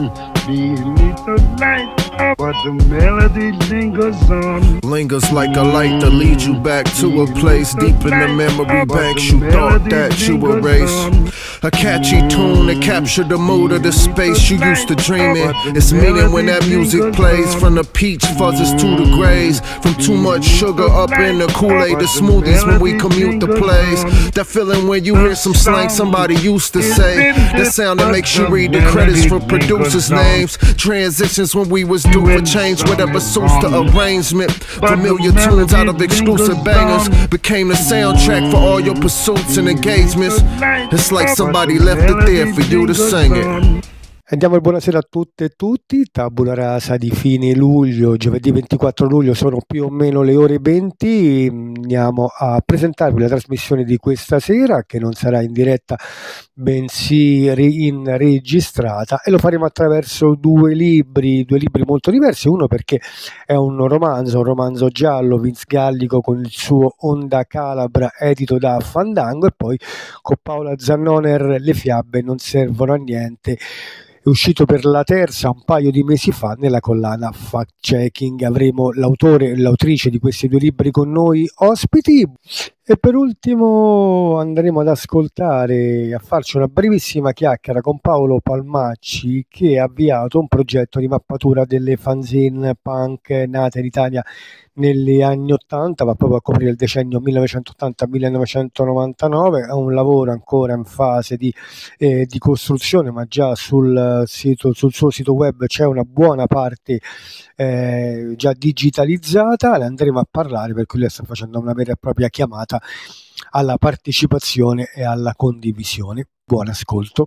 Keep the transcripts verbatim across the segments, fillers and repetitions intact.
Beneath the light, but the melody lingers on. Lingers like a light to lead you back to a place deep in the memory banks you thought that you erased. A catchy tune that captured the mood of the space you used to dream in. It's meaning when that music plays, from the peach fuzzes to the grays, from too much sugar up in the Kool-Aid to smoothies when we commute the plays. That feeling when you hear some slang somebody used to say, the sound that makes you read the credits for producers' names. Transitions when we was due for change, whatever suits the arrangement. Familiar tunes out of exclusive bangers became the soundtrack for all your pursuits and engagements. It's like somebody left it there for you to sing it. Andiamo al buonasera a tutte e tutti. Tabula rasa di fine luglio, giovedì ventiquattro luglio, sono più o meno le ore venti. Andiamo a presentarvi la trasmissione di questa sera, che non sarà in diretta bensì in registrata, e lo faremo attraverso due libri, due libri molto diversi. Uno perché è un romanzo, un romanzo giallo, Vince Gallico con il suo Onda Calabra edito da Fandango, e poi con Paola Zannoner Le fiabe non servono a niente, è uscito per la Terza un paio di mesi fa nella collana Fact Checking. Avremo l'autore e l'autrice di questi due libri con noi ospiti, e per ultimo andremo ad ascoltare, a farci una brevissima chiacchiera con Paolo Palmacci, che ha avviato un progetto di mappatura delle fanzine punk nate in Italia negli anni ottanta, va proprio a coprire il decennio millenovecentottanta millenovecentonovantanove. È un lavoro ancora in fase di, eh, di costruzione, ma già sul, sito, sul suo sito web c'è una buona parte eh, già digitalizzata. Ne andremo a parlare, per cui lei sta facendo una vera e propria chiamata alla partecipazione e alla condivisione. Buon ascolto.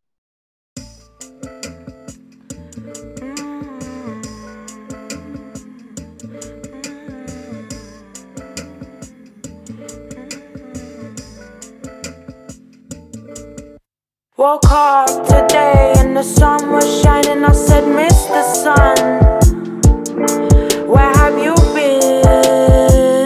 Woke up today and the sun was shining. I said, Mister Sun, where have you been?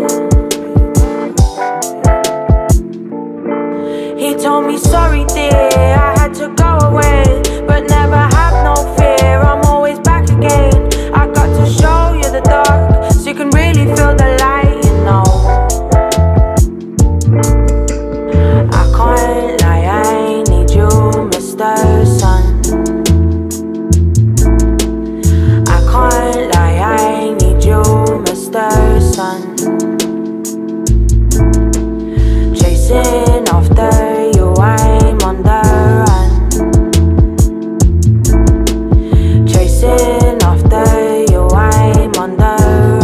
He told me, sorry dear, I had to go away, but never have no fear, I'm always back again. I got to show you the dark, so you can really feel the light, you know. I can't lie, I need you, Mister Sun. I can't lie, I need you, Mister Sun. Chasing after you, I'm on the run. Chasing after you, I'm on the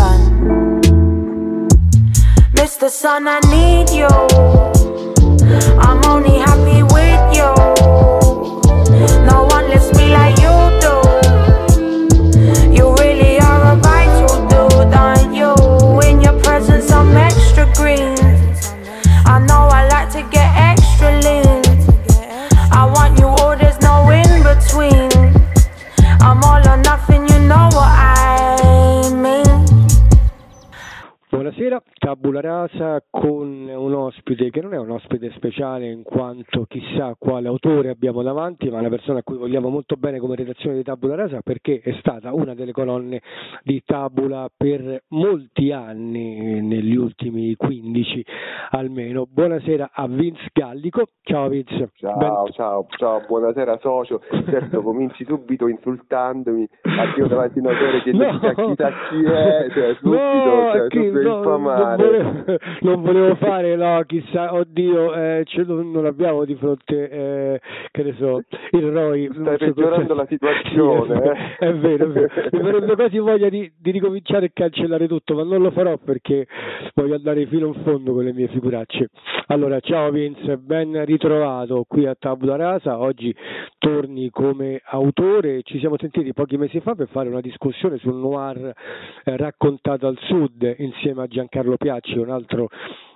run. Mister Sun, I need you, I'm only happy with you. No one lifts me like you do. You really are a vital dude, aren't you? In your presence I'm extra green. I know I like to get extra lean. I want you all, there's no in between. I'm all or nothing, you know what I mean. Buonasera, Tabula Rasa con un ospite che non è un ospite speciale in quanto chissà quale autore abbiamo davanti, ma una persona a cui vogliamo molto bene come redazione di Tabula Rasa, perché è stata una delle colonne di Tabula per molti anni, negli ultimi quindici almeno. Buonasera a Vince Gallico. Ciao Vince. Ciao, ben... ciao, ciao, buonasera socio. Certo, cominci subito insultandomi, addio davanti a un autore che non sa chissà chi è, cioè subito, no, cioè, che, subito no, infamare. Non volevo, non volevo fare, no, chissà, oddio, eh, ce lo, non abbiamo di fronte, eh, che ne so, il Roy. Stai peggiorando la situazione. Sì, è, eh. è vero, è vero. Mi verrebbe quasi voglia di, di ricominciare e cancellare tutto, ma non lo farò perché voglio andare fino in fondo con le mie figuracce. Allora, ciao Vince, ben ritrovato qui a Tabula Rasa. Oggi torni come autore. Ci siamo sentiti pochi mesi fa per fare una discussione sul noir eh, raccontato al sud insieme a Giancarlo Piacci, un altro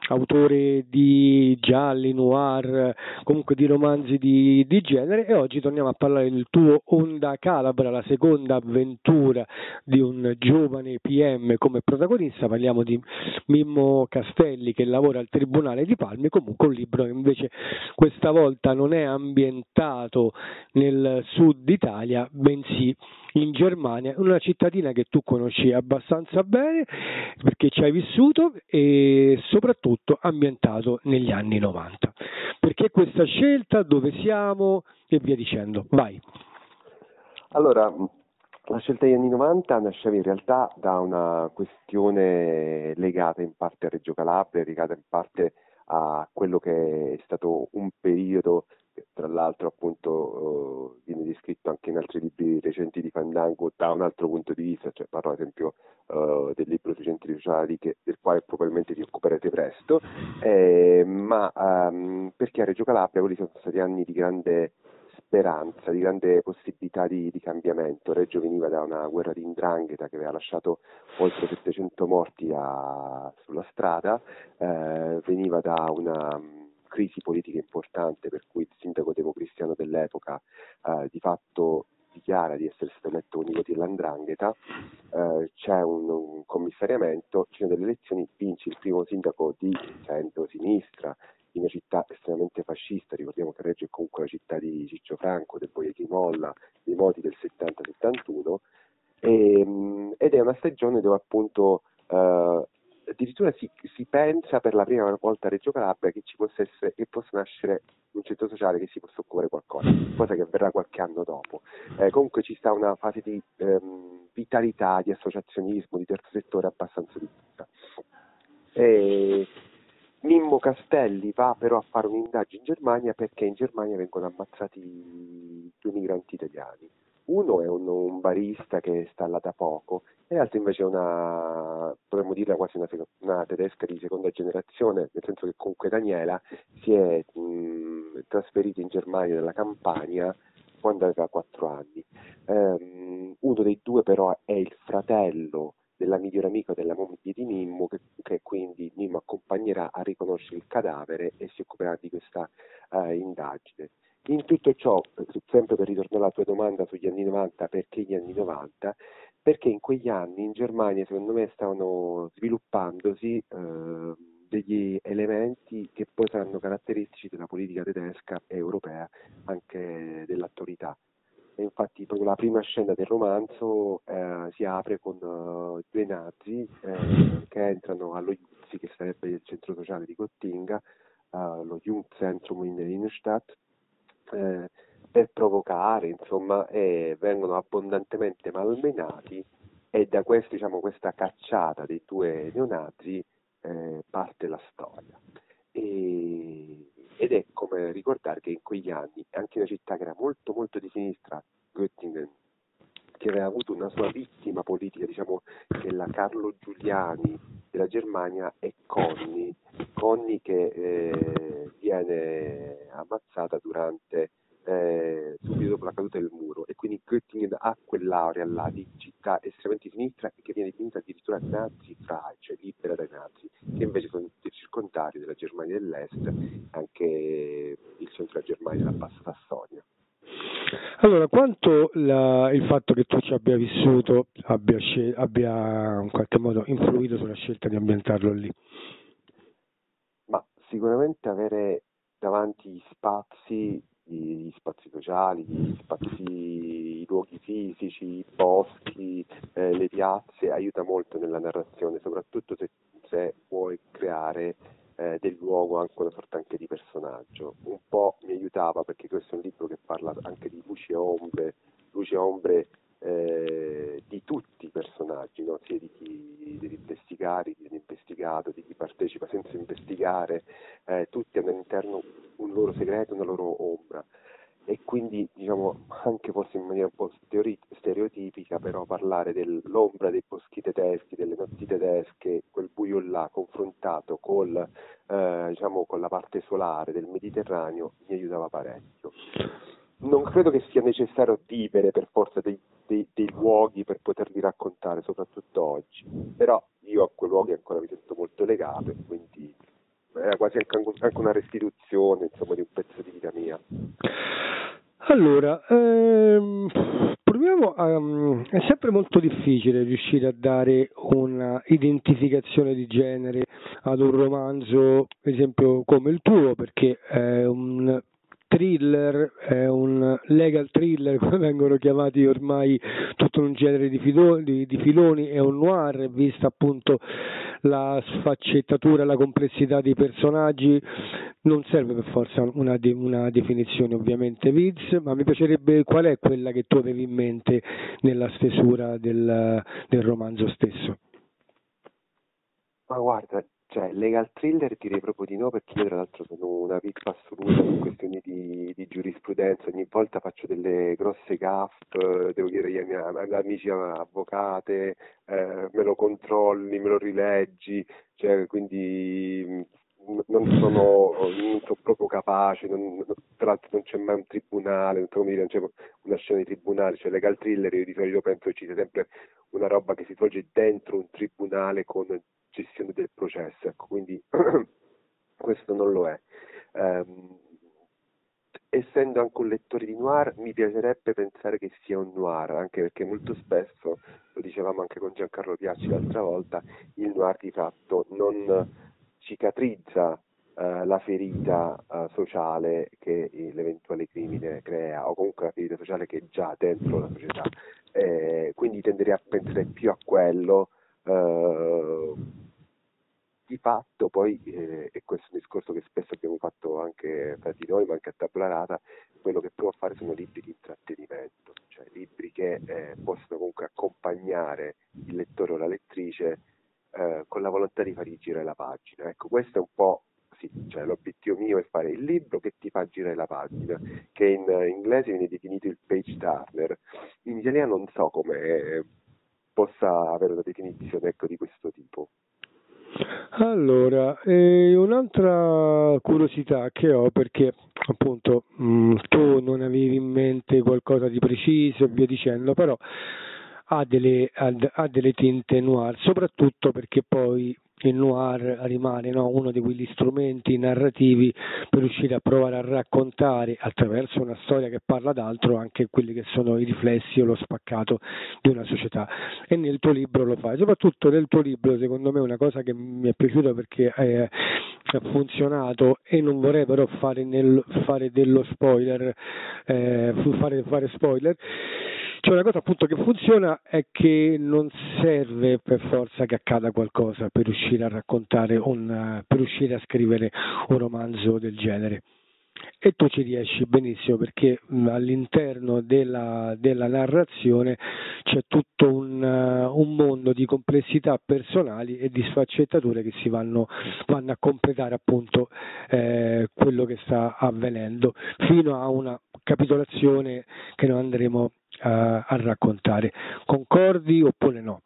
autore di gialli, noir, comunque di romanzi di, di genere, e oggi torniamo a parlare del tuo Onda Calabra, la seconda avventura di un giovane P M come protagonista. Parliamo di Mimmo Castelli, che lavora al Tribunale di Palmi, comunque un libro che invece questa volta non è ambientato nel sud Italia, bensì in Germania, una cittadina che tu conosci abbastanza bene perché ci hai vissuto, e soprattutto ambientato negli anni novanta. Perché questa scelta, dove siamo e via dicendo? Vai. Allora, la scelta degli anni novanta nasceva in realtà da una questione legata in parte a Reggio Calabria, legata in parte a quello che è stato un periodo che tra l'altro appunto uh, viene descritto anche in altri libri recenti di Fandango da un altro punto di vista, cioè parlo ad esempio uh, del libro sui centri sociali, che, del quale probabilmente vi occuperete presto, eh, ma um, perché a Reggio Calabria quelli sono stati anni di grande speranza, di grande possibilità di, di cambiamento. Reggio veniva da una guerra di 'ndrangheta che aveva lasciato oltre settecento morti a, sulla strada, eh, veniva da una crisi politica importante per cui il sindaco democristiano dell'epoca eh, di fatto dichiara di essere stato eletto con i voti dell'Andrangheta, eh, c'è un, un commissariamento, ci sono delle elezioni, vince il primo sindaco di centro-sinistra in una città estremamente fascista. Ricordiamo che Reggio è comunque la città di Ciccio Franco, del Boia di Molla, dei moti del settanta settantuno, e, ed è una stagione dove appunto eh, addirittura si, si pensa per la prima volta a Reggio Calabria che ci possa essere, che possa nascere un centro sociale che si possa occupare qualcosa, cosa che avverrà qualche anno dopo. Eh, comunque ci sta una fase di ehm, vitalità, di associazionismo, di terzo settore abbastanza diffusa. E Mimmo Castelli va però a fare un'indagine in Germania perché in Germania vengono ammazzati due migranti italiani. Uno è un, un barista che sta là da poco e l'altro invece è una, potremmo dirla quasi una, una tedesca di seconda generazione, nel senso che comunque Daniela si è mh, trasferita in Germania dalla Campania quando aveva quattro anni. Um, uno dei due però è il fratello della migliore amica della moglie di Mimmo, che, che quindi Mimmo accompagnerà a riconoscere il cadavere e si occuperà di questa uh, indagine. In tutto ciò, sempre per ritornare alla tua domanda sugli anni novanta, perché gli anni novanta? Perché in quegli anni in Germania secondo me stavano sviluppandosi eh, degli elementi che poi saranno caratteristici della politica tedesca e europea, anche dell'attualità. E infatti proprio la prima scena del romanzo eh, si apre con uh, due nazi eh, che entrano allo Jutzi, che sarebbe il centro sociale di Gottinga, uh, lo Jugendzentrum in Innenstadt, Eh, per provocare, insomma, e vengono abbondantemente malmenati, e da questo, diciamo, questa cacciata dei due neonazi eh, parte la storia. E, ed è come ricordare che in quegli anni anche una città che era molto molto di sinistra, Göttingen, che aveva avuto una sua vittima politica, diciamo che la Carlo Giuliani della Germania è Conny, Conny che eh, viene ammazzata durante eh, subito dopo la caduta del muro, e quindi Göttingen ha quell'area là di città estremamente di sinistra e che viene definita addirittura nazi-frei, cioè libera dai nazi, che invece sono il circondario della Germania dell'Est, anche il centro della Germania, la Bassa Sassonia. Allora, quanto la, il fatto che tu ci abbia vissuto abbia, scel- abbia in qualche modo influito sulla scelta di ambientarlo lì? Ma sicuramente avere davanti gli spazi, gli spazi sociali, gli spazi, i luoghi fisici, i boschi, eh, le piazze, aiuta molto nella narrazione, soprattutto se, se vuoi creare eh, del luogo anche una sorta anche di personaggio. Un po' mi aiutava perché questo è un libro che parla anche di luci e ombre, luci e ombre eh, di tutti i personaggi, no? Sia di chi deve investigare, di chi viene investigato, di chi partecipa senza investigare, eh, tutti hanno all'interno un loro segreto, una loro ombra, e quindi, diciamo, anche forse in maniera un po' stereoti- stereotipica, però parlare dell'ombra dei boschi tedeschi, delle notti tedesche, quel buio là confrontato col, eh, diciamo, con la parte solare del Mediterraneo, mi aiutava parecchio. Non credo che sia necessario vivere per forza dei, dei, dei luoghi per poterli raccontare, soprattutto oggi, però io a quei luoghi ancora mi sento molto legato, e quindi era quasi anche, anche una restituzione, insomma, di un pezzo di vita mia. Allora, ehm, proviamo a... è sempre molto difficile riuscire a dare una identificazione di genere ad un romanzo, per esempio, come il tuo, perché è un thriller, è un legal thriller, come vengono chiamati ormai tutto un genere di, fido, di, di filoni, è un noir, vista appunto la sfaccettatura, la complessità dei personaggi. Non serve per forza una, de, una definizione ovviamente Viz, ma mi piacerebbe qual è quella che tu avevi in mente nella stesura del, del romanzo stesso. Ma guarda, cioè, legal thriller direi proprio di no, perché io tra l'altro sono una pippa assoluta in questioni di, di giurisprudenza, ogni volta faccio delle grosse gaffe, devo dire agli miei amici avvocate, eh, me lo controlli, me lo rileggi, cioè, quindi non sono, non sono proprio capace, non, tra l'altro non c'è mai un tribunale, non so come dire, non c'è una scena di tribunale, cioè legal thriller io di solito penso che ci sia sempre una roba che si svolge dentro un tribunale con gestione del processo, ecco, quindi questo non lo è. Um, essendo anche un lettore di noir, mi piacerebbe pensare che sia un noir, anche perché molto spesso, lo dicevamo anche con Giancarlo Piacci l'altra volta, il noir di fatto non cicatrizza uh, la ferita uh, sociale che l'eventuale crimine crea, o comunque la ferita sociale che è già dentro la società. Eh, quindi tenderei a pensare più a quello. Uh, di fatto poi, eh, e questo è un discorso che spesso abbiamo fatto anche fra di noi, ma anche a Tabula Rasa, quello che provo a fare sono libri di intrattenimento, cioè libri che eh, possono comunque accompagnare il lettore o la lettrice eh, con la volontà di fargli girare la pagina. Ecco, questo è un po', sì, cioè l'obiettivo mio è fare il libro che ti fa girare la pagina, che in uh, inglese viene definito il page turner, in italiano non so come possa avere una definizione, ecco, di questo tipo. Allora, eh, un'altra curiosità che ho, perché appunto mh, tu non avevi in mente qualcosa di preciso e via dicendo, però ha delle, ha, ha delle tinte noir, soprattutto perché poi il noir rimane, no, uno di quegli strumenti narrativi per riuscire a provare a raccontare attraverso una storia che parla d'altro anche quelli che sono i riflessi o lo spaccato di una società, e nel tuo libro lo fai. Soprattutto nel tuo libro, secondo me, una cosa che mi è piaciuta perché è, ha funzionato, e non vorrei però fare, nel, fare dello spoiler, eh, fare, fare spoiler. Cioè, una cosa appunto che funziona è che non serve per forza che accada qualcosa per riuscire a raccontare un, per riuscire a scrivere un romanzo del genere, e tu ci riesci benissimo, perché mh, all'interno della, della narrazione c'è tutto un, uh, un mondo di complessità personali e di sfaccettature che si vanno, vanno a completare appunto eh, quello che sta avvenendo, fino a una capitolazione che noi andremo a, a raccontare. Concordi oppure no?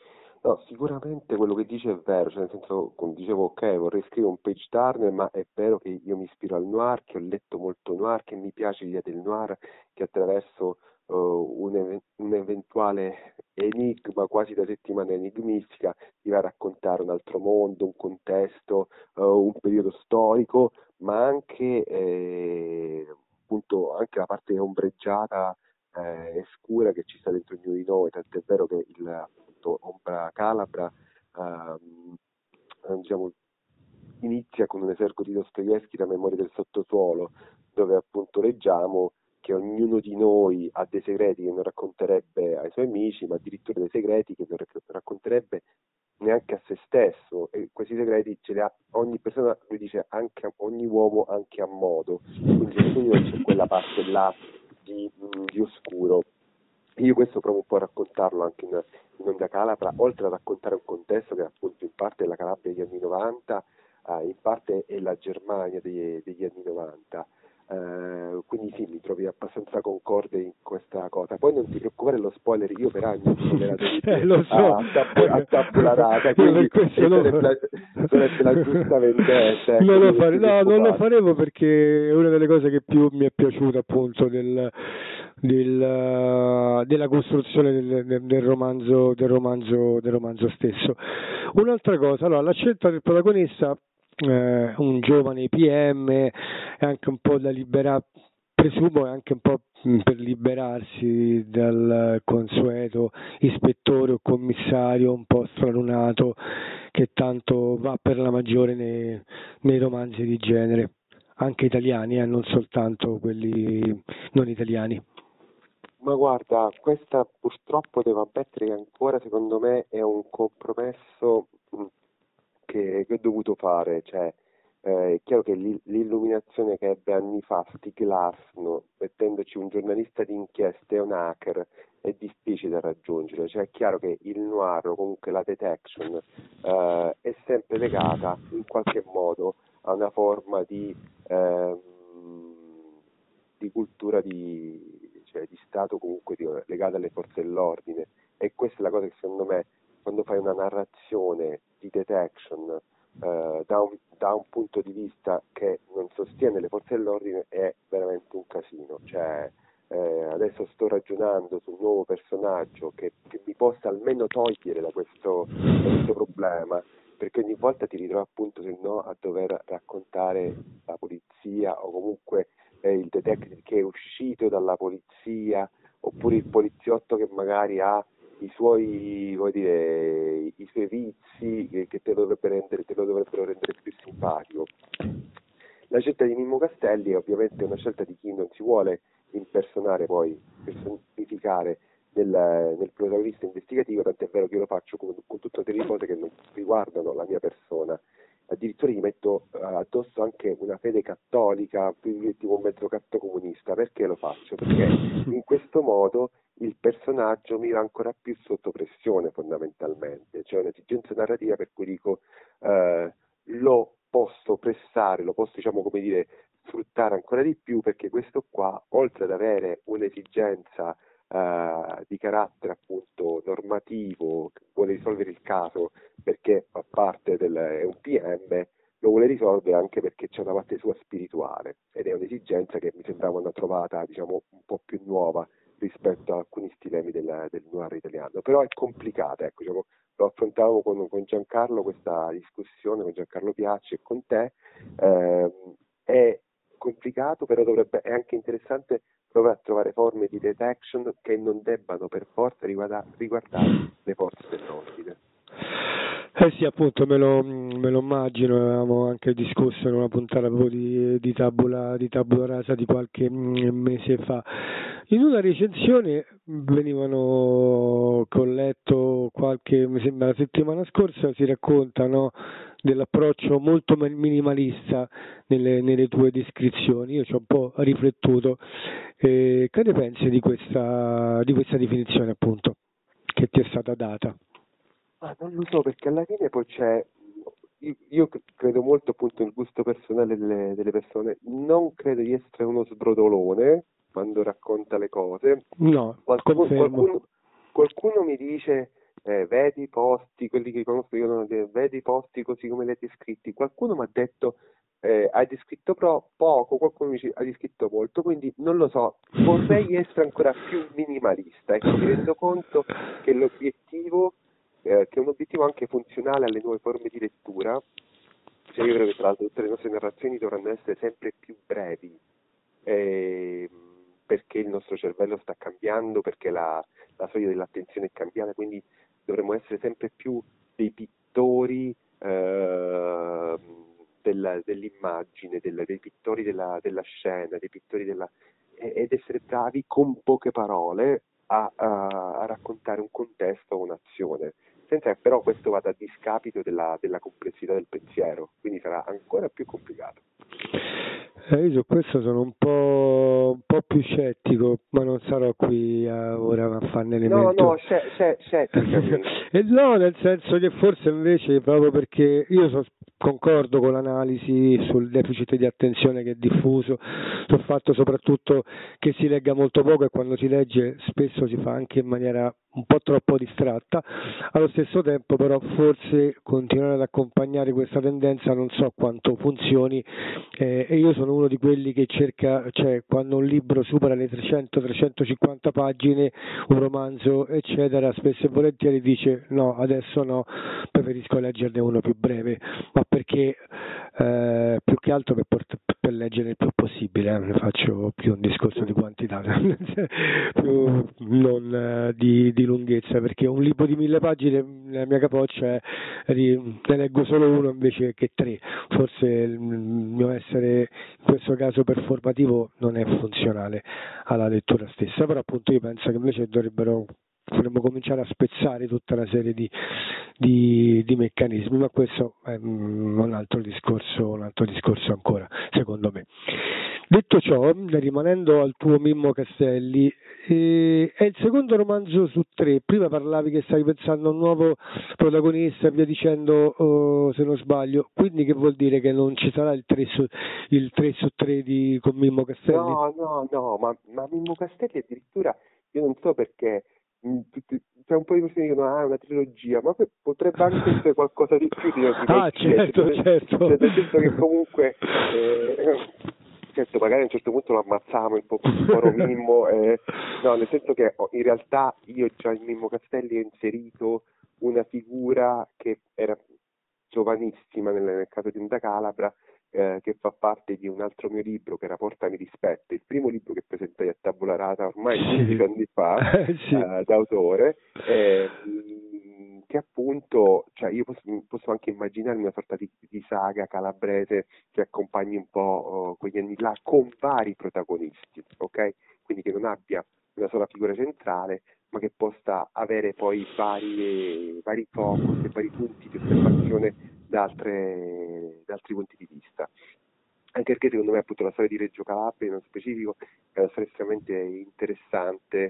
No, sicuramente quello che dice è vero, cioè nel senso, come dicevo, ok, vorrei scrivere un page turner, ma è vero che io mi ispiro al noir, che ho letto molto noir, che mi piace l'idea del noir, che attraverso uh, un, ev- un eventuale enigma quasi da settimana enigmistica ti va a raccontare un altro mondo, un contesto, uh, un periodo storico, ma anche eh, appunto anche la parte ombreggiata eh, e scura che ci sta dentro ognuno di noi, tant'è vero che il Ombra Calabra ehm, diciamo, inizia con un esergo di Dostoevskij, La memoria del sottosuolo, dove appunto leggiamo che ognuno di noi ha dei segreti che non racconterebbe ai suoi amici, ma addirittura dei segreti che non racconterebbe neanche a se stesso, e questi segreti ce li ha ogni persona, lui dice anche ogni uomo anche a modo, quindi ognuno c'è quella parte là di, di oscuro. Io questo provo un po' a raccontarlo anche in, in Onda Calabra, oltre a raccontare un contesto che appunto in parte è la Calabria degli anni novanta, eh, in parte è la Germania degli, degli anni novanta. Uh, quindi sì, mi trovi abbastanza concorde in questa cosa. Poi non ti preoccupare, lo spoiler, io per anni ho eh, lo so. a, tabula, a tabula rasa, quindi sarebbe la, sarebbe la giusta vendetta. Non lo fare, no, non lo farevo, perché è una delle cose che più mi è piaciuta appunto del, del, della costruzione del, del, del romanzo del romanzo del romanzo stesso. Un'altra cosa, allora, la scelta del protagonista eh, un giovane P M, è anche un po' da liberare, presumo è anche un po' per liberarsi dal consueto ispettore o commissario un po' stralunato che tanto va per la maggiore nei, nei romanzi di genere, anche italiani, eh, non soltanto quelli non italiani. Ma guarda, questa purtroppo devo ammettere che ancora secondo me è un compromesso mh, che, che ho dovuto fare, cioè eh, è chiaro che l'i- l'illuminazione che ebbe anni fa Stieg Larsson, mettendoci un giornalista di inchiesta e un hacker, è difficile da raggiungere, cioè è chiaro che il noir o comunque la detection eh, è sempre legata in qualche modo a una forma di, ehm, di cultura di, cioè, di Stato comunque di- legata alle forze dell'ordine, e questa è la cosa che secondo me quando fai una narrazione di detection eh, da, un, da un punto di vista che non sostiene le forze dell'ordine è veramente un casino, cioè eh, adesso sto ragionando sul nuovo personaggio che, che mi possa almeno togliere da questo, da questo problema, perché ogni volta ti ritrovi appunto se no a dover raccontare la polizia o comunque eh, il detective che è uscito dalla polizia, oppure il poliziotto che magari ha i suoi, come dire, i suoi vizi che, che te, lo dovrebbe rendere, te lo dovrebbero rendere più simpatico. La scelta di Mimmo Castelli è ovviamente una scelta di chi non si vuole impersonare poi, personificare nel, nel protagonista investigativo, tant'è vero che io lo faccio con, con tutte delle cose che non riguardano la mia persona. Addirittura gli metto uh, addosso anche una fede cattolica, più tipo un mezzo catto comunista. Perché lo faccio? Perché in questo modo il personaggio mi va ancora più sotto pressione fondamentalmente, c'è un'esigenza narrativa per cui dico uh, lo posso pressare, lo posso diciamo come dire sfruttare ancora di più, perché questo qua, oltre ad avere un'esigenza Uh, di carattere appunto normativo, che vuole risolvere il caso perché fa parte del è un P M, lo vuole risolvere anche perché c'è una parte sua spirituale, ed è un'esigenza che mi sembrava una trovata diciamo un po' più nuova rispetto a alcuni stilemi del, del noir italiano, però è complicata, ecco, diciamo, lo affrontavo con, con Giancarlo questa discussione, con Giancarlo Piacci e con te, eh, è complicato, però dovrebbe, è anche interessante provare a trovare forme di detection che non debbano per forza riguarda, riguardare le forze dell'ordine. Eh sì, appunto, me lo, me lo immagino, avevamo anche discusso in una puntata proprio di, di, tabula, di tabula rasa di qualche mese fa. In una recensione venivano, che ho letto qualche, mi sembra la settimana scorsa, si racconta, no, dell'approccio molto minimalista nelle, nelle tue descrizioni. Io ci ho un po' riflettuto. Eh, che ne pensi di questa, di questa definizione appunto che ti è stata data? Ah, non lo so, perché alla fine poi c'è, io, io credo molto appunto nel gusto personale delle, delle persone, non credo di essere uno sbrodolone quando racconta le cose. No, qualcuno, confermo. Qualcuno, qualcuno mi dice, eh, vedi i posti, quelli che conosco io, non, vedi i posti così come li hai descritti. Qualcuno mi ha detto, eh, hai descritto però poco, qualcuno mi dice, hai descritto molto, quindi non lo so, vorrei essere ancora più minimalista. Ecco, mi rendo conto che l'obiettivo Eh, che è un obiettivo anche funzionale alle nuove forme di lettura, cioè io credo che tra l'altro tutte le nostre narrazioni dovranno essere sempre più brevi, eh, perché il nostro cervello sta cambiando, perché la, la soglia dell'attenzione è cambiata, quindi dovremmo essere sempre più dei pittori eh, della, dell'immagine, del, dei pittori della, della scena, dei pittori della, ed essere bravi con poche parole a, a, a raccontare un contesto o un'azione, senza che però questo vada a discapito della, della complessità del pensiero, quindi sarà ancora più complicato. Eh, io su questo sono un po', un po' più scettico, ma non sarò qui a, ora a farne l'elemento. No, no, scettico. eh, no, nel senso che forse invece proprio perché io so, concordo con l'analisi sul deficit di attenzione che è diffuso, sul fatto soprattutto che si legga molto poco e quando si legge spesso si fa anche in maniera un po' troppo distratta. Allo stesso tempo però forse continuare ad accompagnare questa tendenza non so quanto funzioni, eh, e io sono uno di quelli che cerca, cioè quando un libro supera le trecento trecentocinquanta pagine, un romanzo eccetera, spesso e volentieri dice no, adesso no, preferisco leggerne uno più breve, ma perché eh, più che altro per, port- per leggere il più possibile, eh, ne faccio più un discorso di quantità, più non eh, di, di lunghezza, perché un libro di mille pagine nella mia capoccia è, ri- ne leggo solo uno invece che tre, forse il mio essere in questo caso performativo non è funzionale alla lettura stessa, però appunto io penso che invece dovrebbero dovremmo cominciare a spezzare tutta una serie di, di, di meccanismi, ma questo è un altro discorso, un altro discorso ancora, secondo me. Detto ciò, rimanendo al tuo Mimmo Castelli, eh, è il secondo romanzo su tre. Prima parlavi che stavi pensando a un nuovo protagonista e via dicendo, oh, se non sbaglio, quindi che vuol dire che non ci sarà il tre su, il tre su tre di, con Mimmo Castelli? No, no, no, ma, ma Mimmo Castelli addirittura, io non so perché, mh, tutti- c'è un po' di persone che dicono, ah, è una trilogia, ma poi potrebbe anche essere qualcosa di più di una trilogia. Ah, certo, cioè, certo. cioè, nel senso che comunque, eh, certo, magari a un certo punto lo ammazziamo il po- povero Mimmo, eh, no, nel senso che oh, in realtà io già in Mimmo Castelli ho inserito una figura che era giovanissima nel, nel caso di Onda Calabra, eh, che fa parte di un altro mio libro che era Portami rispetto, il primo libro che presentai a Tabula Rasa ormai quindici anni fa, Sì. eh, d'autore, eh, mh, che appunto, cioè io posso, posso anche immaginare una sorta di, di saga calabrese che accompagni un po' oh, quegli anni là con vari protagonisti, ok? Quindi che non abbia una sola figura centrale, ma che possa avere poi vari, vari focus e vari punti di osservazione da, altre, da altri punti di vista. Anche perché secondo me appunto la storia di Reggio Calabria nello specifico è una storia estremamente interessante,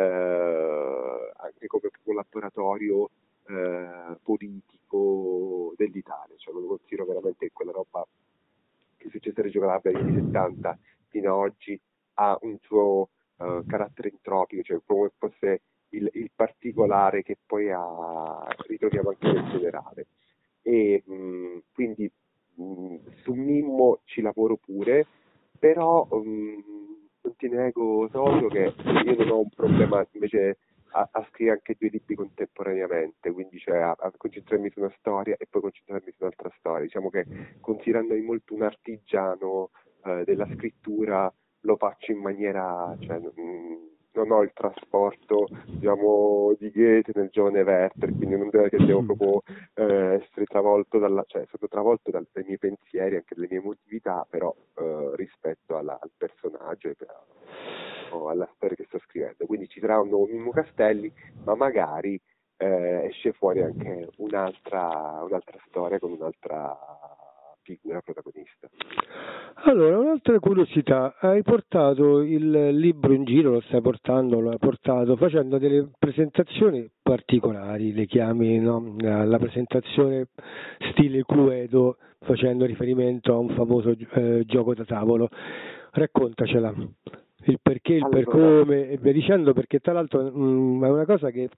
eh, anche come un laboratorio eh, politico dell'Italia, cioè lo considero veramente quella roba che è successa a Reggio Calabria negli anni settanta fino ad oggi ha un suo eh, carattere entropico, cioè come fosse il, il particolare che poi ha, ritroviamo anche nel generale. E mh, quindi mh, su Mimmo ci lavoro pure, però mh, non ti nego Socio che io non ho un problema invece a, a scrivere anche due libri contemporaneamente, quindi cioè a, a concentrarmi su una storia e poi concentrarmi su un'altra storia. Diciamo che considerandomi molto un artigiano eh, della scrittura lo faccio in maniera, cioè, mh, non ho il trasporto, diciamo, di Goethe nel giovane Werther, quindi non è che devo proprio eh, essere travolto dalla, cioè sono travolto dal, dai miei pensieri, anche dalle mie emotività, però eh, rispetto alla, al personaggio e per, o alla storia che sto scrivendo. Quindi ci sarà un nuovo Mimmo Castelli, ma magari eh, esce fuori anche un'altra, un'altra storia con un'altra figura protagonista. Allora, un'altra curiosità, hai portato il libro in giro, lo stai portando, lo hai portato facendo delle presentazioni particolari, le chiami, no? La presentazione stile Cluedo, facendo riferimento a un famoso eh, gioco da tavolo. Raccontacela, il perché, il per Allora. come e via dicendo, perché tra l'altro mh, è una cosa che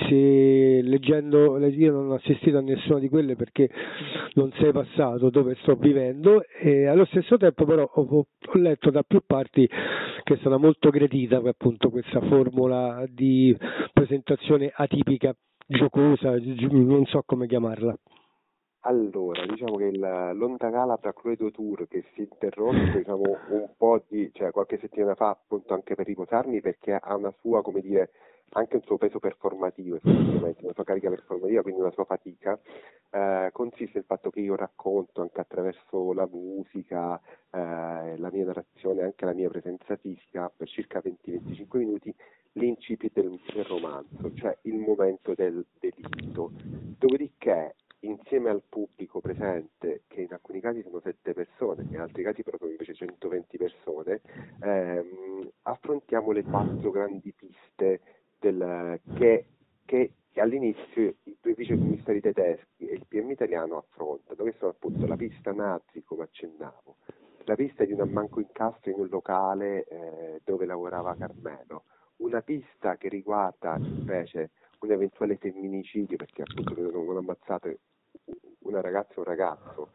se leggendo, io non ho assistito a nessuna di quelle perché non sei passato dove sto vivendo, e allo stesso tempo però ho, ho letto da più parti che è stata molto gradita appunto questa formula di presentazione atipica, giocosa, non so come chiamarla. Allora, diciamo che il, l'Onda Calabra Cluedo Tour che si è interrotto diciamo, un po' di, cioè qualche settimana fa appunto anche per riposarmi perché ha una sua, come dire, anche un suo peso performativo effettivamente, una sua carica performativa, quindi una sua fatica, eh, consiste nel fatto che io racconto anche attraverso la musica, eh, la mia narrazione, anche la mia presenza fisica per circa venti venticinque minuti l'incipit del, del romanzo, cioè il momento del delitto. Dopodiché insieme al pubblico presente, che in alcuni casi sono sette persone, in altri casi però sono invece centoventi persone, ehm, affrontiamo le quattro grandi piste del, che, che all'inizio i due vicecommissari tedeschi e il P M italiano affrontano, che sono appunto la pista nazi, come accennavo, la pista di un ammanco incastro in un locale eh, dove lavorava Carmelo, una pista che riguarda invece un eventuale femminicidio, perché appunto vengono ammazzate una ragazza e un ragazzo,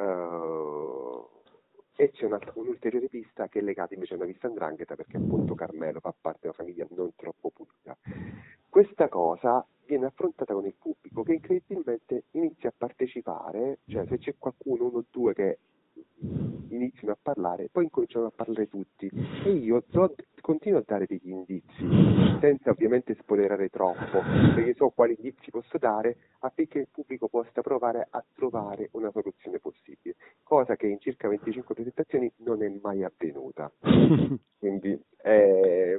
uh, e c'è una, un'ulteriore pista che è legata invece a una pista 'ndrangheta perché appunto Carmelo fa parte di una famiglia non troppo pulita. Questa cosa viene affrontata con il pubblico, che incredibilmente inizia a partecipare, cioè se c'è qualcuno, uno o due che iniziano a parlare, poi incominciano a parlare tutti, e io do, continuo a dare degli indizi, senza ovviamente spoilerare troppo, perché so quali indizi posso dare affinché il pubblico possa provare a trovare una soluzione possibile, cosa che in circa venticinque presentazioni non è mai avvenuta. Quindi eh,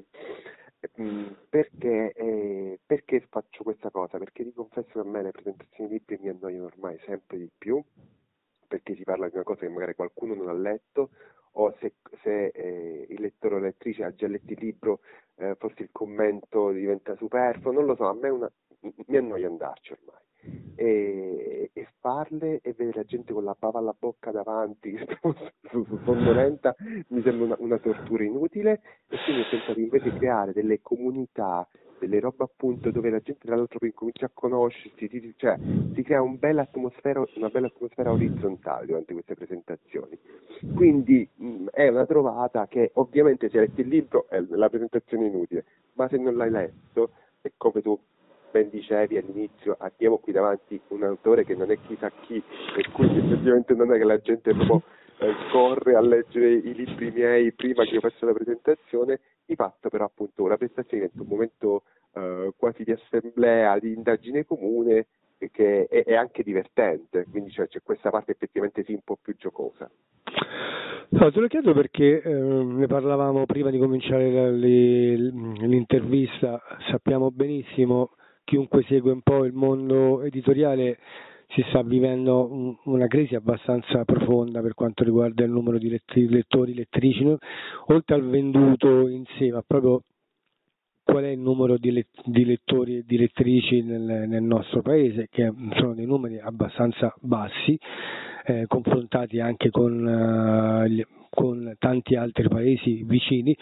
perché, eh, perché faccio questa cosa? Perché vi confesso che a me le presentazioni libri mi annoiano ormai sempre di più, perché si parla di una cosa che magari qualcuno non ha letto, o se, se eh, il lettore o lettrice ha già letto il libro, eh, forse il commento diventa superfluo, non lo so, a me una, mi annoia andarci ormai. E, e farle e vedere la gente con la bava alla bocca davanti, sonnolenta, mi sembra una, una tortura inutile, e quindi ho pensato invece di creare delle comunità, delle robe appunto dove la gente tra l'altro poi comincia a conoscersi, si, cioè si crea un bella atmosfera, una bella atmosfera orizzontale durante queste presentazioni. Quindi mh, è una trovata che ovviamente se hai letto il libro è la presentazione inutile, ma se non l'hai letto è come tu ben dicevi all'inizio, abbiamo qui davanti un autore che non è chissà chi, e quindi effettivamente non è che la gente proprio eh, corre a leggere i libri miei prima che io faccia la presentazione. Di fatto però appunto la presentazione diventa un momento eh, quasi di assemblea, di indagine comune, che è, è anche divertente, quindi cioè, c'è questa parte effettivamente sì un po' più giocosa. No, te lo chiedo perché eh, ne parlavamo prima di cominciare la, le, l'intervista, sappiamo benissimo, chiunque segue un po' il mondo editoriale, si sta vivendo un, una crisi abbastanza profonda per quanto riguarda il numero di letti, lettori, lettrici, no? Oltre al venduto in sé, ma proprio qual è il numero di, let, di lettori e di lettrici nel, nel nostro paese, che sono dei numeri abbastanza bassi, eh, confrontati anche con, uh, gli, con tanti altri paesi vicini.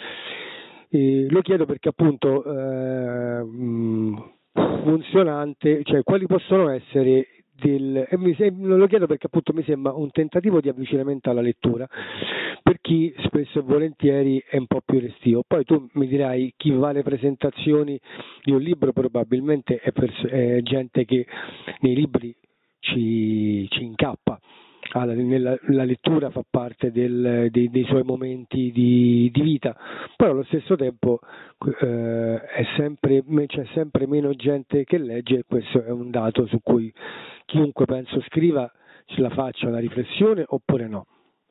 E lo chiedo perché appunto eh, mh, funzionante, cioè quali possono essere del, e mi sem- lo chiedo perché appunto mi sembra un tentativo di avvicinamento alla lettura per chi spesso e volentieri è un po' più restio. Poi tu mi dirai, chi va alle presentazioni di un libro probabilmente è, pers- è gente che nei libri ci, ci incappa. Allora, nella, la lettura fa parte del, dei, dei suoi momenti di, di vita, però allo stesso tempo eh, è sempre, c'è sempre meno gente che legge, e questo è un dato su cui chiunque penso scriva ce la faccia una riflessione oppure no.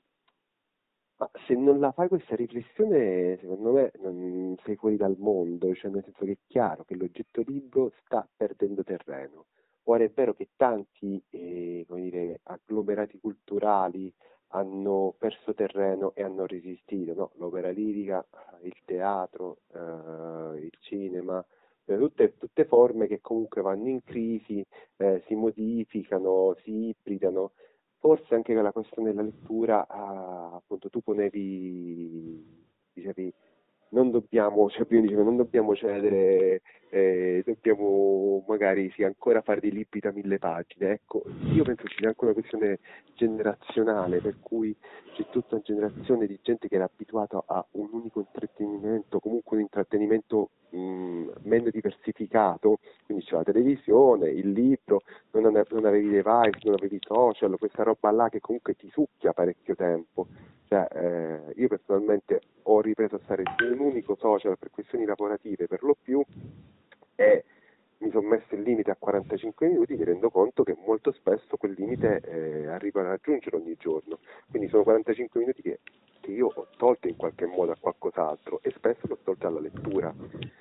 Ma se non la fai questa riflessione, secondo me non sei fuori dal mondo, cioè nel senso che è chiaro che l'oggetto libro sta perdendo terreno. Ora è vero che tanti eh, come dire, agglomerati culturali hanno perso terreno e hanno resistito, no? L'opera lirica, il teatro, eh, il cinema, eh, tutte, tutte forme che comunque vanno in crisi, eh, si modificano, si ibridano. Forse anche la questione della lettura, ah, appunto tu ponevi, dicevi, non dobbiamo, cioè prima dicevi, non dobbiamo cedere, eh, dobbiamo magari sì, ancora fare dei libri da mille pagine. Ecco, io penso ci sia anche una questione generazionale, per cui c'è tutta una generazione di gente che era abituata a un unico intrattenimento, comunque un intrattenimento mh, meno diversificato, quindi c'è la televisione, il libro, non, ave- non avevi device, non avevi social, questa roba là che comunque ti succhia parecchio tempo. Cioè, eh, io personalmente ho ripreso a stare su un unico social per questioni lavorative per lo più, e mi sono messo il limite a quarantacinque minuti, mi rendo conto che molto spesso quel limite eh, arrivo a raggiungere ogni giorno, quindi sono quarantacinque minuti che, che io ho tolto in qualche modo a qualcos'altro, e spesso l'ho tolto alla lettura.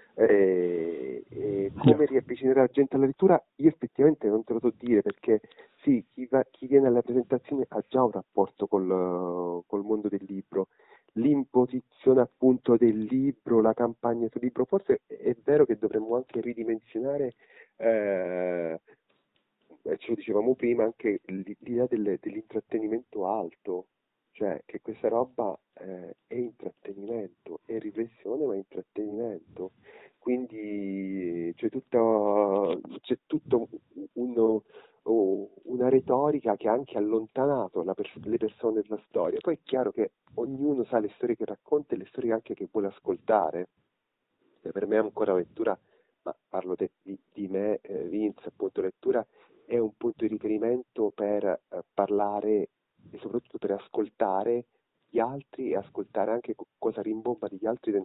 E, e come riavvicinare la gente alla lettura io effettivamente non te lo so dire, perché sì, chi, va, chi viene alla presentazione ha già un rapporto col, col mondo del libro, l'imposizione appunto del libro, la campagna sul libro. Forse è vero che dovremmo anche ridimensionare, eh, ce lo dicevamo prima, anche l'idea del, dell'intrattenimento alto, cioè che questa roba eh, è intrattenimento, è riflessione ma è intrattenimento, quindi c'è tutta, c'è tutto uno, una retorica che ha anche allontanato la pers- le persone dalla storia. Poi è chiaro che ognuno sa le storie che racconta e le storie anche che vuole ascoltare. Per me è ancora lettura, ma parlo de, di, di me, eh,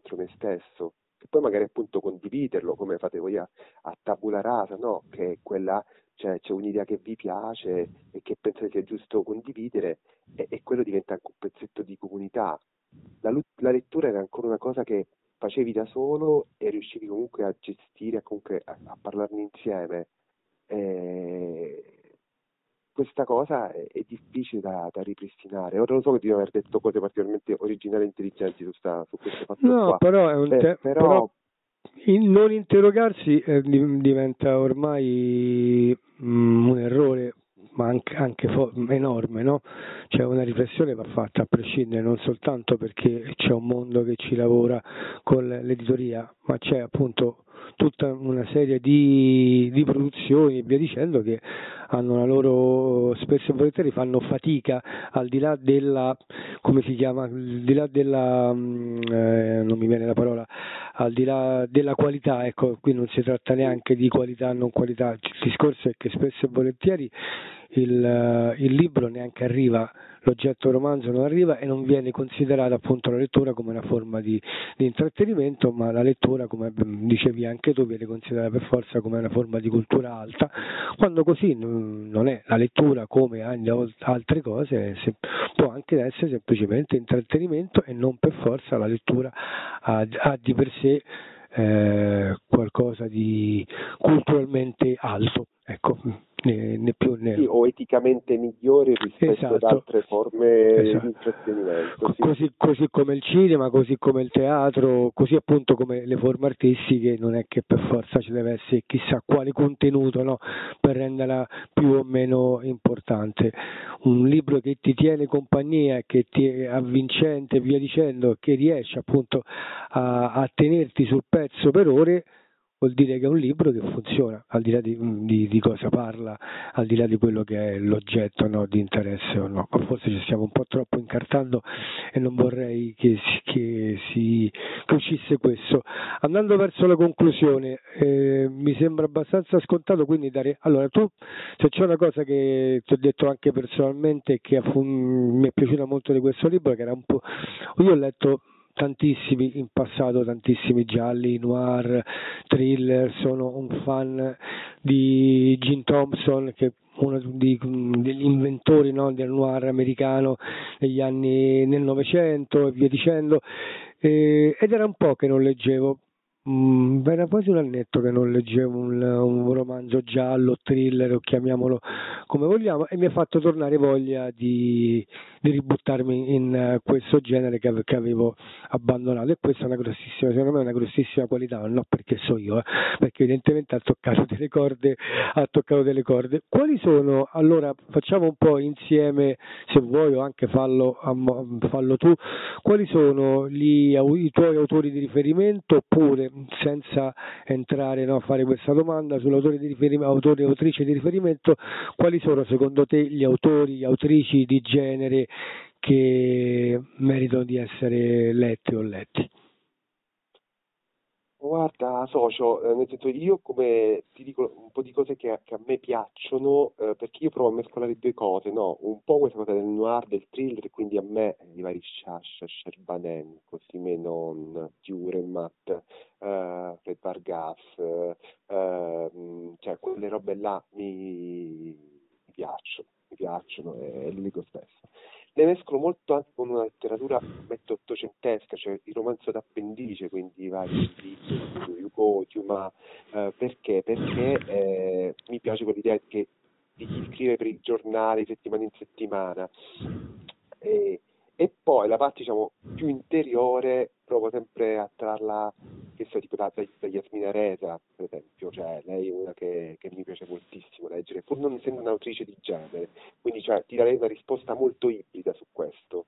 incontro me stesso, e poi magari appunto condividerlo come fate voi a, a Tabula Rasa, no? Che è quella, cioè c'è un'idea che vi piace e che pensate sia giusto condividere, e, e quello diventa anche un pezzetto di comunità. La, lu- la lettura era ancora una cosa che facevi da solo e riuscivi comunque a gestire, comunque a, a parlarne insieme. E questa cosa è, è difficile da, da ripristinare. Ora lo so che devo aver detto cose particolarmente originali e intelligenti su, sta, su questo fatto No, qua, però è un Beh, te- però, però il non interrogarsi eh, di- diventa ormai mm, un errore, ma anche, anche fo- enorme, no? Cioè una riflessione va fatta a prescindere, non soltanto perché c'è un mondo che ci lavora con l'editoria, ma c'è appunto tutta una serie di, di produzioni e via dicendo che hanno la loro, spesso e volentieri fanno fatica, al di là della, come si chiama, al di là della, mm, eh, non mi viene la parola, al di là della qualità, ecco, qui non si tratta neanche di qualità, non qualità, il discorso è che spesso e volentieri il, il libro neanche arriva, l'oggetto romanzo non arriva e non viene considerata appunto la lettura come una forma di, di intrattenimento, ma la lettura, come dicevi anche tu, viene considerata per forza come una forma di cultura alta, quando così non è. La lettura, come altre cose, può anche essere semplicemente intrattenimento e non per forza la lettura ha, ha di per sé eh, qualcosa di culturalmente alto, ecco, né, né più né... Sì, o eticamente migliore rispetto esatto. ad altre forme esatto. di intrattenimento. Sì. Così, così come il cinema, così come il teatro, così appunto come le forme artistiche, non è che per forza ci deve essere chissà quale contenuto, no, per renderla più o meno importante. Un libro che ti tiene compagnia, che ti è avvincente e via dicendo, che riesce appunto a, a tenerti sul pezzo per ore, vuol dire che è un libro che funziona, al di là di, di, di cosa parla, al di là di quello che è l'oggetto, no, di interesse o no. Forse ci stiamo un po' troppo incartando e non vorrei che si, che si che uscisse questo. Andando verso la conclusione, eh, mi sembra abbastanza scontato quindi dare... Allora, tu, se c'è una cosa che ti ho detto anche personalmente che mi è piaciuta molto di questo libro, che era un po'... Io ho letto tantissimi in passato, tantissimi gialli, noir, thriller, sono un fan di Jim Thompson, che è uno di, degli inventori, no, del noir americano negli anni, nel Novecento e via dicendo, eh, ed era un po' che non leggevo. Mm, era quasi un annetto che non leggevo un, un romanzo giallo, thriller, o chiamiamolo come vogliamo, e mi ha fatto tornare voglia di, di ributtarmi in uh, questo genere che, che avevo abbandonato, e questa è una grossissima, secondo me è una grossissima qualità, non perché so io, eh, perché evidentemente ha toccato delle corde, ha toccato delle corde. Quali sono, allora facciamo un po' insieme, se vuoi, o anche fallo, fallo tu, quali sono gli, i tuoi autori di riferimento, oppure senza entrare, no, a fare questa domanda sull'autore di riferimento, autore e autrice di riferimento, quali sono secondo te gli autori, le autrici di genere che meritano di essere letti o letti? Guarda, socio, eh, nel senso, io come ti dico un po' di cose che, che a me piacciono, eh, perché io provo a mescolare due cose, no? Un po' questa cosa del noir, del thriller, quindi a me i vari Sciascia, Scerbanen, così non, Dürrenmatt, eh, Fred Vargas, eh, eh, cioè quelle robe là mi, mi piacciono, mi piacciono, è l'unico stesso. Le mescolo molto anche con una letteratura, metto, ottocentesca, cioè il romanzo d'appendice, quindi i vari Hugo, Dumas, eh, perché? Perché eh, mi piace quell'idea che di chi scrive per i giornali settimana in settimana, e, e poi la parte, diciamo, più interiore provo sempre a trarla, che so, tipo da, da Yasmina Reza, per esempio, cioè lei è una che, che mi piace moltissimo leggere, pur non essendo un'autrice di genere, quindi cioè, ti darei una risposta molto ibrida su questo.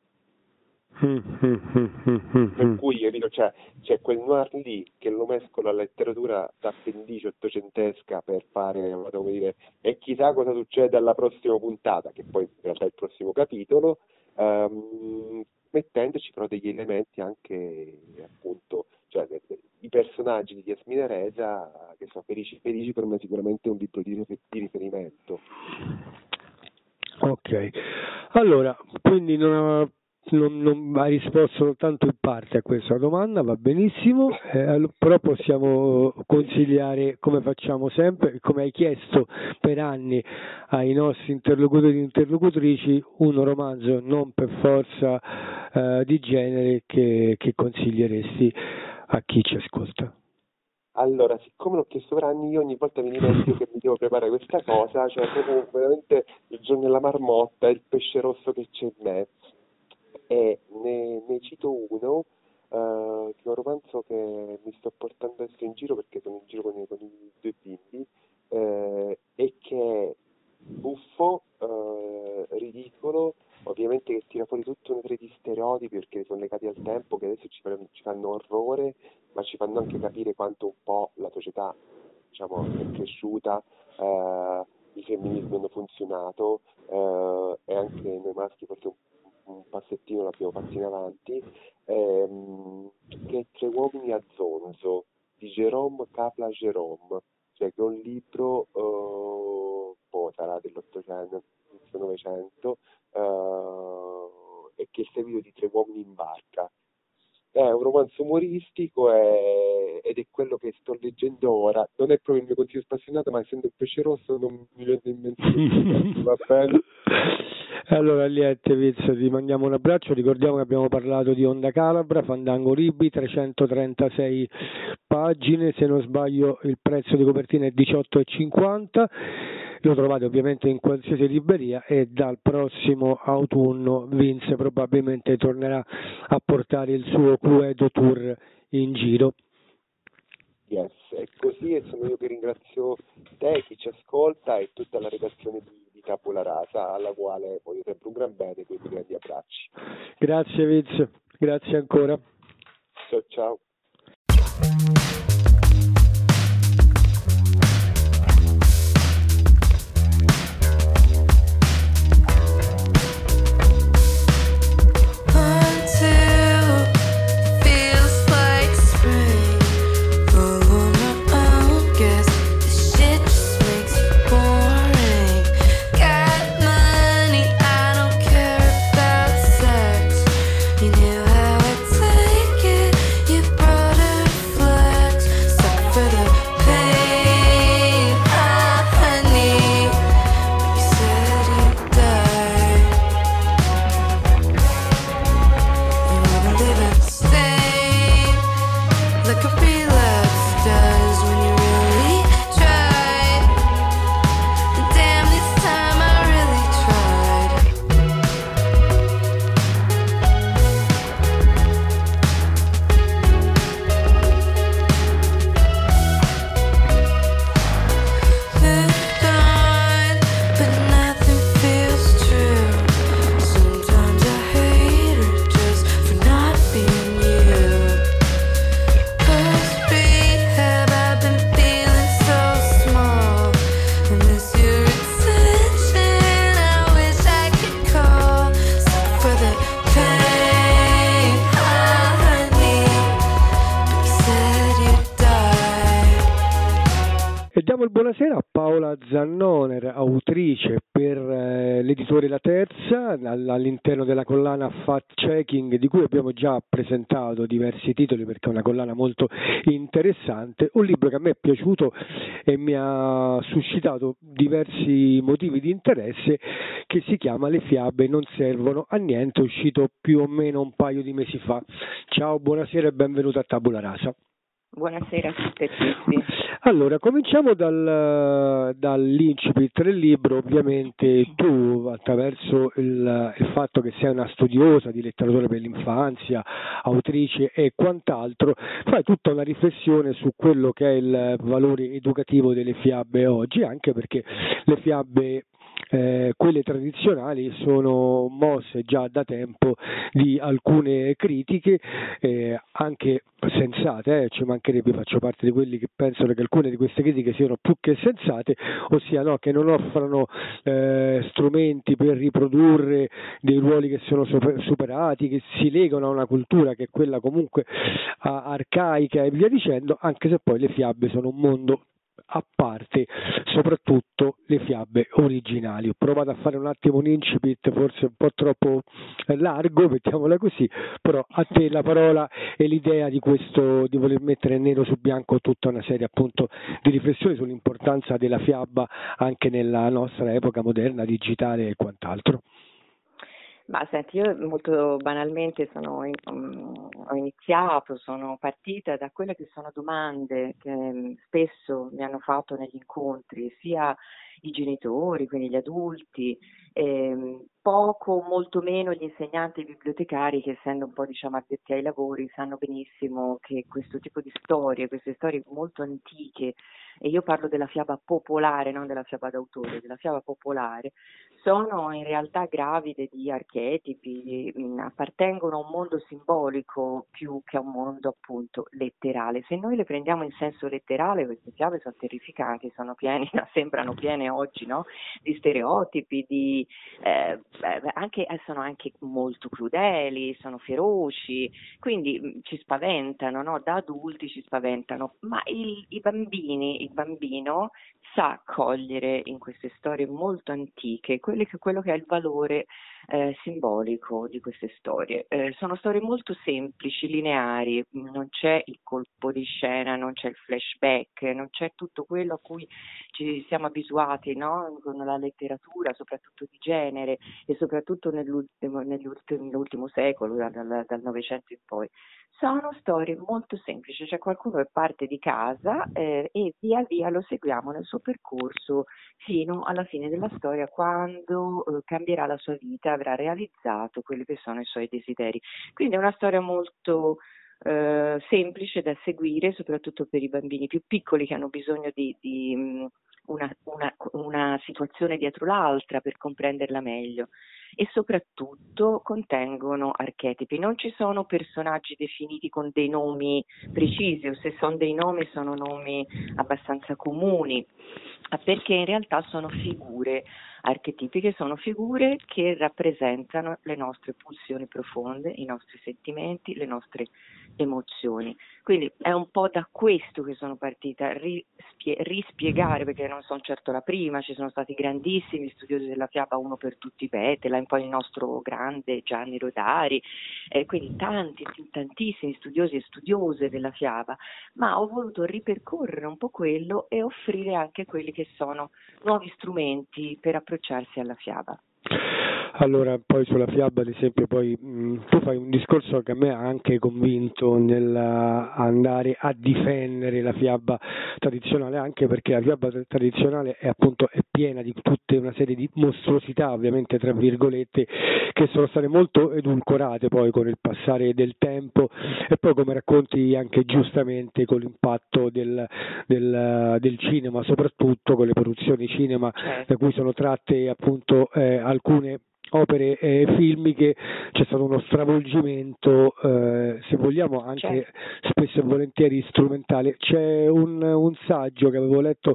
Per cui capito, cioè, c'è quel noir lì che lo mescola alla letteratura d'appendice ottocentesca per fare, come dire, e chissà cosa succede alla prossima puntata, che poi in realtà è il prossimo capitolo, ehm, mettendoci però degli elementi anche, appunto, cioè i personaggi di Yasmina Reza, che sono Felici Felici, per me sicuramente è un libro di, di riferimento. Ok, allora, quindi non, non, non ha risposto soltanto in parte a questa domanda, va benissimo, eh, però possiamo consigliare, come facciamo sempre, come hai chiesto per anni ai nostri interlocutori e interlocutrici, un romanzo non per forza eh, di genere che, che consiglieresti a chi ci ascolta. Allora, siccome l'ho chiesto per anni, io ogni volta mi dimentico che mi devo preparare questa cosa, cioè proprio veramente il giorno della marmotta, il pesce rosso che c'è in mezzo. E ne, ne cito uno, uh, che è un romanzo che mi sto portando adesso in giro perché sono in giro con i, con i due bimbi, eh, e che è buffo, uh, ridicolo, ovviamente che tira fuori tutta una serie di stereotipi perché sono legati al tempo, che adesso ci, ci fanno orrore, ma ci fanno anche capire quanto un po' la società, diciamo, è cresciuta, uh, i femminismi hanno funzionato, uh, e anche noi maschi forse un un passettino l'abbiamo fatto in avanti, ehm, che è Tre uomini a zonzo di Jérôme Kaplan-Jérôme, cioè che è un libro eh, boh, sarà dell'Ottocento, inizio Novecento, eh, e che è il seguito di Tre uomini in barca. È un romanzo umoristico e, ed è quello che sto leggendo ora. Non è proprio il mio consiglio spassionato, ma essendo un pesce rosso non mi viene in mente. Va bene? Allora Liette Vizzo, ti mandiamo un abbraccio, ricordiamo che abbiamo parlato di Onda Calabra, Fandango Libri, trecentotrentasei pagine, se non sbaglio il prezzo di copertina è diciotto e cinquanta, lo trovate ovviamente in qualsiasi libreria e dal prossimo autunno Vince probabilmente tornerà a portare il suo Cluedo Tour in giro. Yes, è così e sono io che ringrazio te, chi ci ascolta e tutta la redazione di, di Tabula Rasa, alla quale voglio sempre un gran bene e quindi grandi abbracci. Grazie Viz, grazie ancora. Ciao ciao. Buonasera a Paola Zannoner, autrice per eh, l'editore La Terza, all'interno della collana Fact Checking, di cui abbiamo già presentato diversi titoli perché è una collana molto interessante, un libro che a me è piaciuto e mi ha suscitato diversi motivi di interesse, che si chiama Le fiabe non servono a niente, uscito più o meno un paio di mesi fa. Ciao, buonasera e benvenuto a Tabula Rasa. Buonasera a tutte e tutti. Allora, cominciamo dal, dall'incipit del libro. Ovviamente tu, attraverso il, il fatto che sei una studiosa di letteratura per l'infanzia, autrice e quant'altro, fai tutta una riflessione su quello che è il valore educativo delle fiabe oggi, anche perché le fiabe Eh, quelle tradizionali sono mosse già da tempo di alcune critiche, eh, anche sensate, eh, ci mancherebbe, faccio parte di quelli che pensano che alcune di queste critiche siano più che sensate, ossia no, che non offrano eh, strumenti per riprodurre dei ruoli che sono super, superati, che si legano a una cultura che è quella comunque a, arcaica e via dicendo, anche se poi le fiabe sono un mondo a parte, soprattutto le fiabe originali. Ho provato a fare un attimo un incipit, forse un po' troppo largo, mettiamola così, però a te la parola e l'idea di questo, di voler mettere nero su bianco tutta una serie appunto di riflessioni sull'importanza della fiaba anche nella nostra epoca moderna, digitale e quant'altro. Ma senti, io molto banalmente sono in, um, ho iniziato, sono partita da quelle che sono domande che um, spesso mi hanno fatto negli incontri, sia i genitori, quindi gli adulti, ehm, poco, molto meno gli insegnanti e i bibliotecari che, essendo un po' diciamo addetti ai lavori, sanno benissimo che questo tipo di storie, queste storie molto antiche, e io parlo della fiaba popolare, non della fiaba d'autore, della fiaba popolare, sono in realtà gravide di archetipi, mh, appartengono a un mondo simbolico più che a un mondo appunto letterale. Se noi le prendiamo in senso letterale, queste fiabe sono terrificanti, sono piene, sembrano piene oggi, no? Di stereotipi, di, eh, anche, sono anche molto crudeli, sono feroci, quindi mh, ci spaventano, no? Da adulti ci spaventano, ma il, i bambini, il bambino sa cogliere in queste storie molto antiche quello che, quello che è il valore eh, simbolico di queste storie. Eh, sono storie molto semplici, lineari, non c'è il colpo di scena, non c'è il flashback, non c'è tutto quello a cui ci siamo abituati, no? Con la letteratura, soprattutto di genere e soprattutto nell'ultimo, nell'ultimo secolo, dal, dal Novecento in poi. Sono storie molto semplici, c'è qualcuno che parte di casa eh, e via via lo seguiamo nel suo percorso fino alla fine della storia, quando eh, cambierà la sua vita, avrà realizzato quelli che sono i suoi desideri. Quindi è una storia molto eh, semplice da seguire, soprattutto per i bambini più piccoli che hanno bisogno di, di mh, una, una, una situazione dietro l'altra per comprenderla meglio. E soprattutto contengono archetipi, non ci sono personaggi definiti con dei nomi precisi, o se sono dei nomi sono nomi abbastanza comuni, perché in realtà sono figure archetipiche, sono figure che rappresentano le nostre pulsioni profonde, i nostri sentimenti, le nostre emozioni. Quindi è un po' da questo che sono partita, rispie- rispiegare, perché non sono certo la prima, ci sono stati grandissimi studiosi della fiaba, uno per tutti Petela, poi il nostro grande Gianni Rodari, eh, quindi tanti, tantissimi studiosi e studiose della fiaba, ma ho voluto ripercorrere un po' quello e offrire anche quelli che sono nuovi strumenti per approcciarsi alla fiaba. Allora, poi sulla fiaba, ad esempio, poi mh, tu fai un discorso che a me ha anche convinto nell'andare a difendere la fiaba tradizionale, anche perché la fiaba tradizionale è appunto è piena di tutta una serie di mostruosità, ovviamente tra virgolette, che sono state molto edulcorate poi con il passare del tempo, e poi, come racconti anche giustamente, con l'impatto del, del, del cinema, soprattutto con le produzioni cinema, certo, da cui sono tratte appunto eh, alcune opere eh, filmiche. C'è stato uno stravolgimento, eh, se vogliamo anche certo, spesso e volentieri strumentale. C'è un, un saggio che avevo letto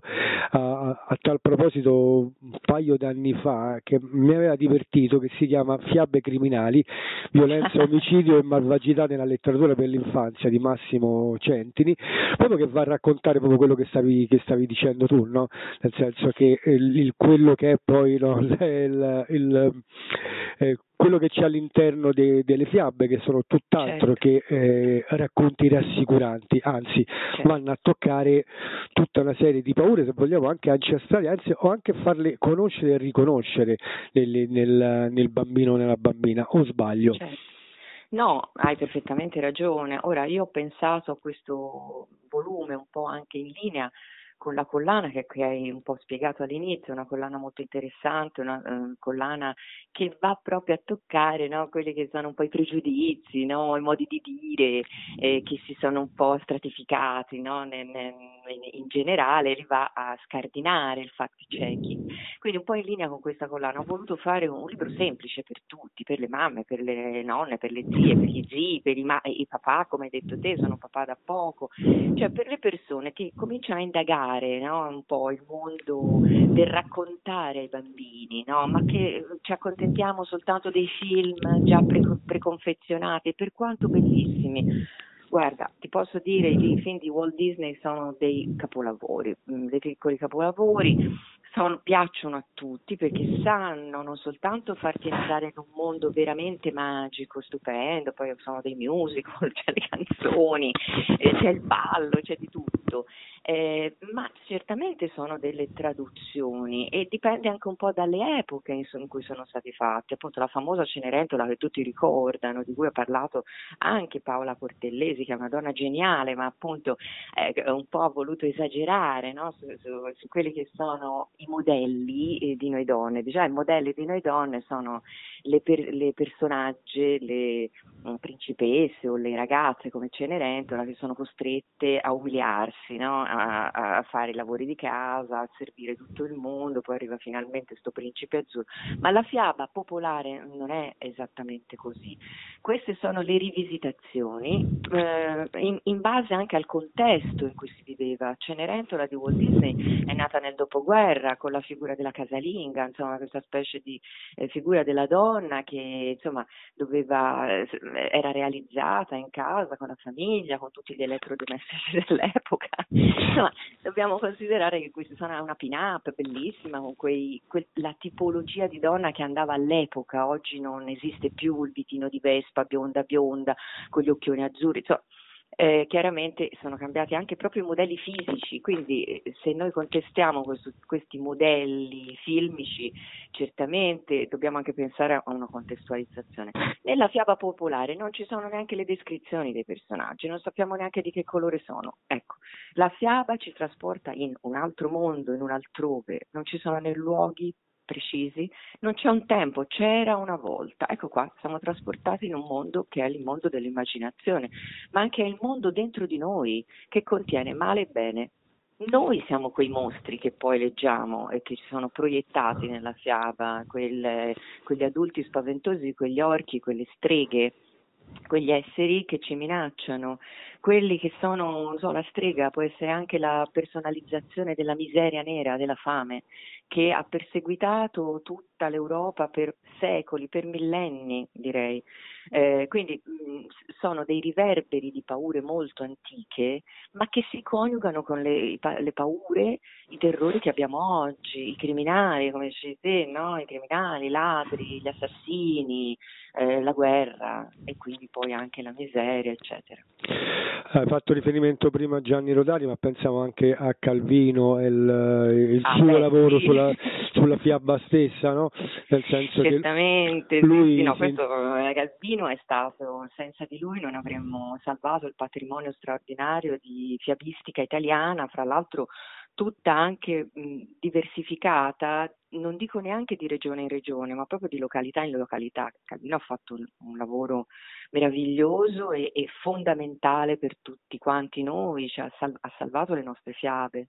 a, a tal proposito un paio d'anni fa, che mi aveva divertito, che si chiama Fiabe criminali, violenza, omicidio e malvagità nella letteratura per l'infanzia, di Massimo Centini, proprio che va a raccontare proprio quello che stavi, che stavi dicendo tu, no? Nel senso che il, il, quello che è poi, no, il, il Eh, quello che c'è all'interno de, delle fiabe, che sono tutt'altro certo, che eh, racconti rassicuranti, anzi certo, vanno a toccare tutta una serie di paure, se vogliamo anche ancestrali, anzi, o anche farle conoscere e riconoscere nel, nel, nel bambino o nella bambina, o sbaglio? Certo. No, hai perfettamente ragione. Ora, io ho pensato a questo volume un po' anche in linea con la collana che, che hai un po' spiegato all'inizio, una collana molto interessante, una uh, collana che va proprio a toccare, no, quelli che sono un po' i pregiudizi, no, i modi di dire eh, che si sono un po' stratificati, no, nel, nel, in generale, li va a scardinare il fact-checking. Quindi un po' in linea con questa collana ho voluto fare un, un libro semplice per tutti, per le mamme, per le nonne, per le zie, per gli zii, per i, ma- i papà, come hai detto te, sono papà da poco, cioè per le persone che cominciano a indagare, no, un po' il mondo del raccontare ai bambini, no, ma che ci accontentiamo soltanto dei film già pre- preconfezionati, per quanto bellissimi. Guarda, ti posso dire, i film di Walt Disney sono dei capolavori, dei piccoli capolavori, sono, piacciono a tutti perché sanno non soltanto farti entrare in un mondo veramente magico, stupendo, poi sono dei musical, c'è le canzoni, eh, c'è il ballo, c'è di tutto, eh, ma certamente sono delle traduzioni e dipende anche un po' dalle epoche in, in cui sono state fatte. Appunto la famosa Cenerentola che tutti ricordano, di cui ha parlato anche Paola Cortellesi, che è una donna geniale, ma appunto eh, un po' ha voluto esagerare, no? su, su, su quelli che sono i modelli eh, di noi donne. Diciamo, i modelli di noi donne sono le, per, le personaggi, le um, principesse o le ragazze come Cenerentola che sono costrette a umiliarsi, no? a, a fare i lavori di casa, a servire tutto il mondo, poi arriva finalmente sto principe azzurro. Ma la fiaba popolare non è esattamente così. Queste sono le rivisitazioni eh, in, in base anche al contesto in cui si viveva. Cenerentola di Walt Disney è nata nel dopoguerra con la figura della casalinga, insomma questa specie di eh, figura della donna che insomma doveva eh, era realizzata in casa con la famiglia, con tutti gli elettrodomestici dell'epoca. Insomma, dobbiamo considerare che questa sarà una pin-up bellissima con quei, que, la tipologia di donna che andava all'epoca. Oggi non esiste più il vitino di Vespa bionda bionda con gli occhioni azzurri, insomma. Eh, chiaramente sono cambiati anche proprio i modelli fisici, quindi eh, se noi contestiamo questo, questi modelli filmici, certamente dobbiamo anche pensare a una contestualizzazione. Nella fiaba popolare non ci sono neanche le descrizioni dei personaggi, non sappiamo neanche di che colore sono. Ecco, la fiaba ci trasporta in un altro mondo, in un altrove, non ci sono né luoghi precisi, non c'è un tempo, c'era una volta. Ecco qua, siamo trasportati in un mondo che è il mondo dell'immaginazione, ma anche il mondo dentro di noi, che contiene male e bene. Noi siamo quei mostri che poi leggiamo e che ci sono proiettati nella fiaba, quel, quegli adulti spaventosi, quegli orchi, quelle streghe, quegli esseri che ci minacciano, quelli che sono, non so, la strega può essere anche la personalizzazione della miseria nera, della fame, che ha perseguitato tutta l'Europa per secoli, per millenni direi. Eh, quindi mh, sono dei riverberi di paure molto antiche, ma che si coniugano con le, le paure, i terrori che abbiamo oggi, i criminali, come dicevi te, no? I criminali, i ladri, gli assassini, eh, la guerra e quindi poi anche la miseria, eccetera. Hai fatto riferimento prima a Gianni Rodari, ma pensiamo anche a Calvino e il, il ah, suo beh, lavoro sì. sulla, sulla fiaba stessa, no? Nel senso certamente che lui sì, no, si... questo Calvino è stato, senza di lui non avremmo salvato il patrimonio straordinario di fiabistica italiana, fra l'altro tutta anche mh, diversificata, non dico neanche di regione in regione, ma proprio di località in località. Calvino ha fatto un, un lavoro meraviglioso e, e fondamentale per tutti quanti noi, cioè ha, sal- ha salvato le nostre fiabe.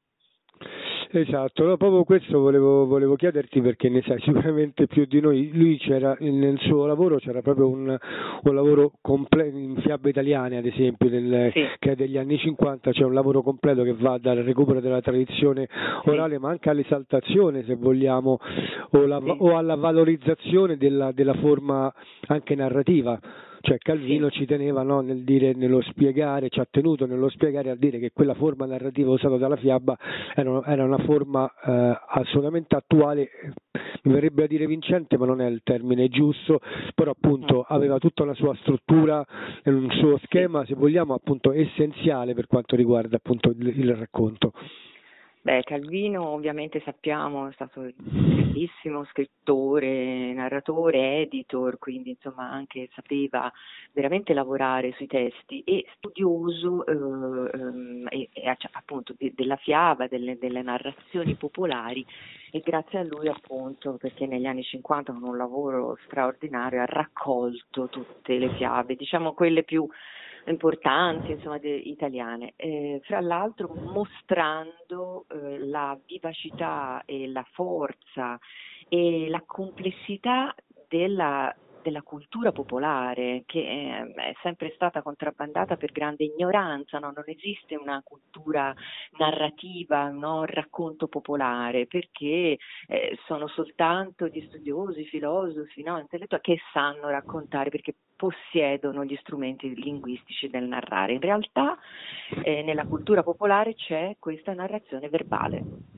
Esatto, no, proprio questo volevo, volevo chiederti perché ne sai sicuramente più di noi. Lui c'era nel suo lavoro, c'era proprio un, un lavoro completo in fiabe italiane, ad esempio, nel, sì. che è degli anni cinquanta, c'è un lavoro completo che va dal recupero della tradizione orale, sì, ma anche all'esaltazione, se vogliamo, o, la, sì. o alla valorizzazione della, della forma anche narrativa. Cioè Calvino sì. ci teneva, no, nel dire, nello spiegare, ci ha tenuto nello spiegare a dire che quella forma narrativa usata dalla fiaba era, era una forma eh, assolutamente attuale, mi verrebbe a dire vincente, ma non è il termine giusto, però appunto aveva tutta una sua struttura e un suo schema, se vogliamo, appunto essenziale per quanto riguarda appunto il, il racconto. Beh, Calvino ovviamente sappiamo è stato un grandissimo scrittore, narratore, editor, quindi insomma anche sapeva veramente lavorare sui testi e studioso eh, ehm, e, e, appunto de, della fiaba, delle, delle narrazioni popolari, e grazie a lui appunto perché negli anni cinquanta con un lavoro straordinario ha raccolto tutte le fiabe, diciamo quelle più importanti, insomma, de, italiane, eh, fra l'altro mostrando eh, la vivacità e la forza e la complessità della, della cultura popolare, che è, è sempre stata contrabbandata per grande ignoranza, no? Non esiste una cultura narrativa, no? Un racconto popolare, perché eh, sono soltanto gli studiosi, filosofi, no? Intellettuali che sanno raccontare, perché possiedono gli strumenti linguistici del narrare. In realtà eh, nella cultura popolare c'è questa narrazione verbale,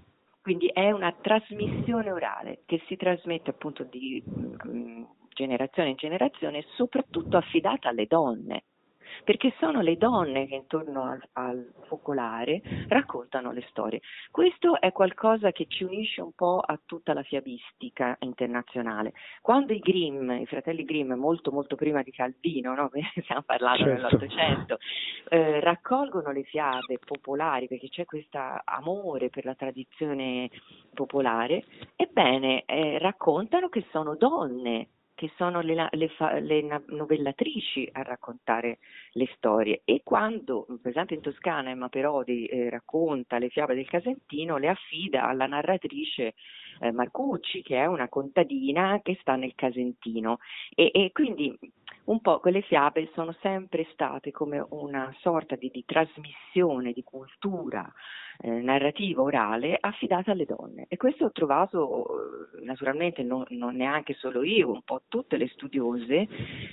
quindi è una trasmissione orale che si trasmette appunto di um, generazione in generazione, soprattutto affidata alle donne, perché sono le donne che intorno al, al focolare raccontano le storie. Questo è qualcosa che ci unisce un po' a tutta la fiabistica internazionale. Quando i Grimm, i fratelli Grimm, molto molto prima di Calvino, no? Stiamo parlando certo. dell'Ottocento, eh, raccolgono le fiabe popolari, perché c'è questo amore per la tradizione popolare, ebbene eh, raccontano che sono donne, che sono le, le, le novellatrici a raccontare le storie, e quando per esempio in Toscana Emma Perodi eh, racconta le fiabe del Casentino, le affida alla narratrice eh, Marcucci, che è una contadina che sta nel Casentino, e, e quindi un po' quelle fiabe sono sempre state come una sorta di, di trasmissione di cultura eh, narrativa orale affidata alle donne, e questo ho trovato naturalmente non, non neanche solo io, un po' tutte le studiose,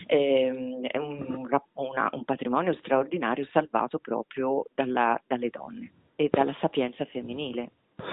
ehm, è un, una, un patrimonio straordinario salvato proprio dalla, dalle donne e dalla sapienza femminile.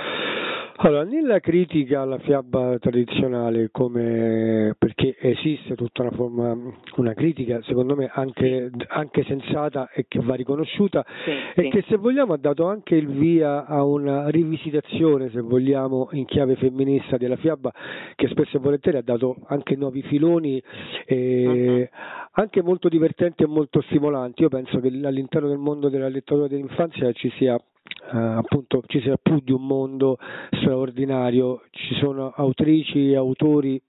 Allora, nella critica alla fiaba tradizionale, come perché esiste tutta una forma, una critica secondo me anche, anche sensata e che va riconosciuta, sì, e sì. che se vogliamo ha dato anche il via a una rivisitazione, se vogliamo, in chiave femminista della fiaba, che spesso e volentieri ha dato anche nuovi filoni, eh, uh-huh. anche molto divertenti e molto stimolanti. Io penso che all'interno del mondo della letteratura dell'infanzia ci sia Uh, appunto ci sia più di un mondo straordinario, ci sono autrici e autori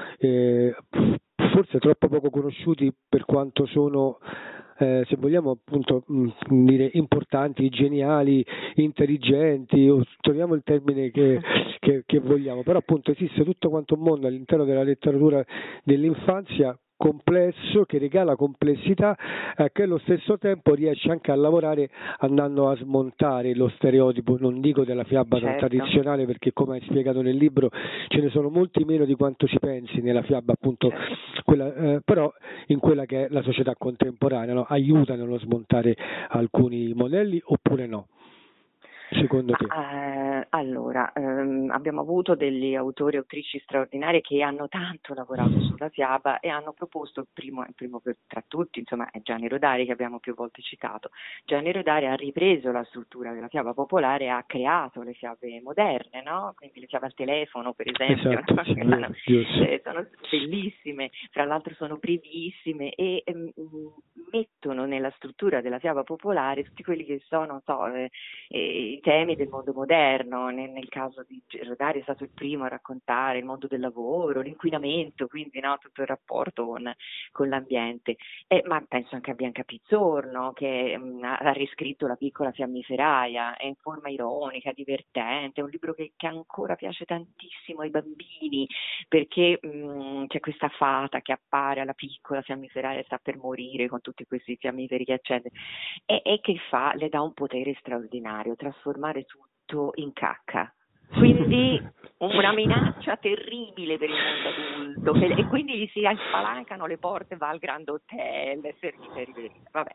eh, forse troppo poco conosciuti per quanto sono eh, se vogliamo appunto mh, dire importanti, geniali, intelligenti, troviamo il termine che, che, che vogliamo, però appunto esiste tutto quanto un mondo all'interno della letteratura dell'infanzia complesso, che regala complessità, eh, che allo stesso tempo riesce anche a lavorare andando a smontare lo stereotipo, non dico della fiaba certo. tradizionale, perché come hai spiegato nel libro ce ne sono molti meno di quanto si pensi nella fiaba appunto, certo. quella, eh, però in quella che è la società contemporanea, no? Aiutano a smontare alcuni modelli oppure no? Secondo te? Uh, allora, um, abbiamo avuto degli autori e autrici straordinari che hanno tanto lavorato sulla fiaba e hanno proposto, il primo, il primo per, tra tutti, insomma, è Gianni Rodari, che abbiamo più volte citato. Gianni Rodari ha ripreso la struttura della fiaba popolare e ha creato le fiabe moderne, no? Quindi le fiabe al telefono, per esempio, esatto, no? sì, sono, eh, sono bellissime, fra l'altro sono brevissime e um, mettono nella struttura della fiaba popolare tutti quelli che sono, non so, eh, eh, temi del mondo moderno. Nel, nel caso di Rodari è stato il primo a raccontare il mondo del lavoro, l'inquinamento, quindi no, tutto il rapporto con, con l'ambiente. Eh, ma penso anche a Bianca Pizzorno, che mh, ha riscritto La piccola fiammiferaia, è in forma ironica, divertente, è un libro che, che ancora piace tantissimo ai bambini, perché mh, c'è questa fata che appare alla piccola fiammiferaia e sta per morire con tutti questi fiammiferi che accende, e, e che fa, le dà un potere straordinario, trasformare tutto in cacca, quindi una minaccia terribile per il mondo adulto, e quindi gli si spalancano le porte, va al Grand Hotel, servitori. Vabbè,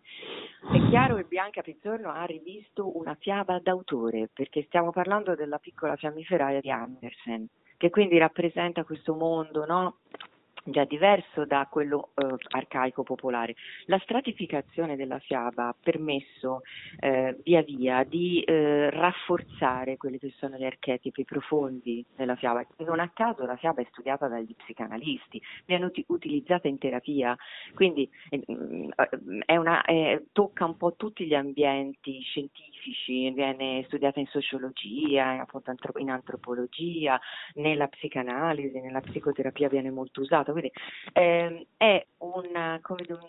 è chiaro che Bianca Pizzorno ha rivisto una fiaba d'autore, perché stiamo parlando della piccola fiammiferaia di Andersen, che quindi rappresenta questo mondo, no? Già diverso da quello eh, arcaico popolare. La stratificazione della fiaba ha permesso eh, via via di eh, rafforzare quelli che sono gli archetipi profondi della fiaba. Non a caso la fiaba è studiata dagli psicanalisti, viene ut- utilizzata in terapia, quindi eh, è una, è, tocca un po' tutti gli ambienti scientifici, viene studiata in sociologia, in, appunto, in antropologia, nella psicanalisi, nella psicoterapia viene molto usata. Quindi eh, è una, come un,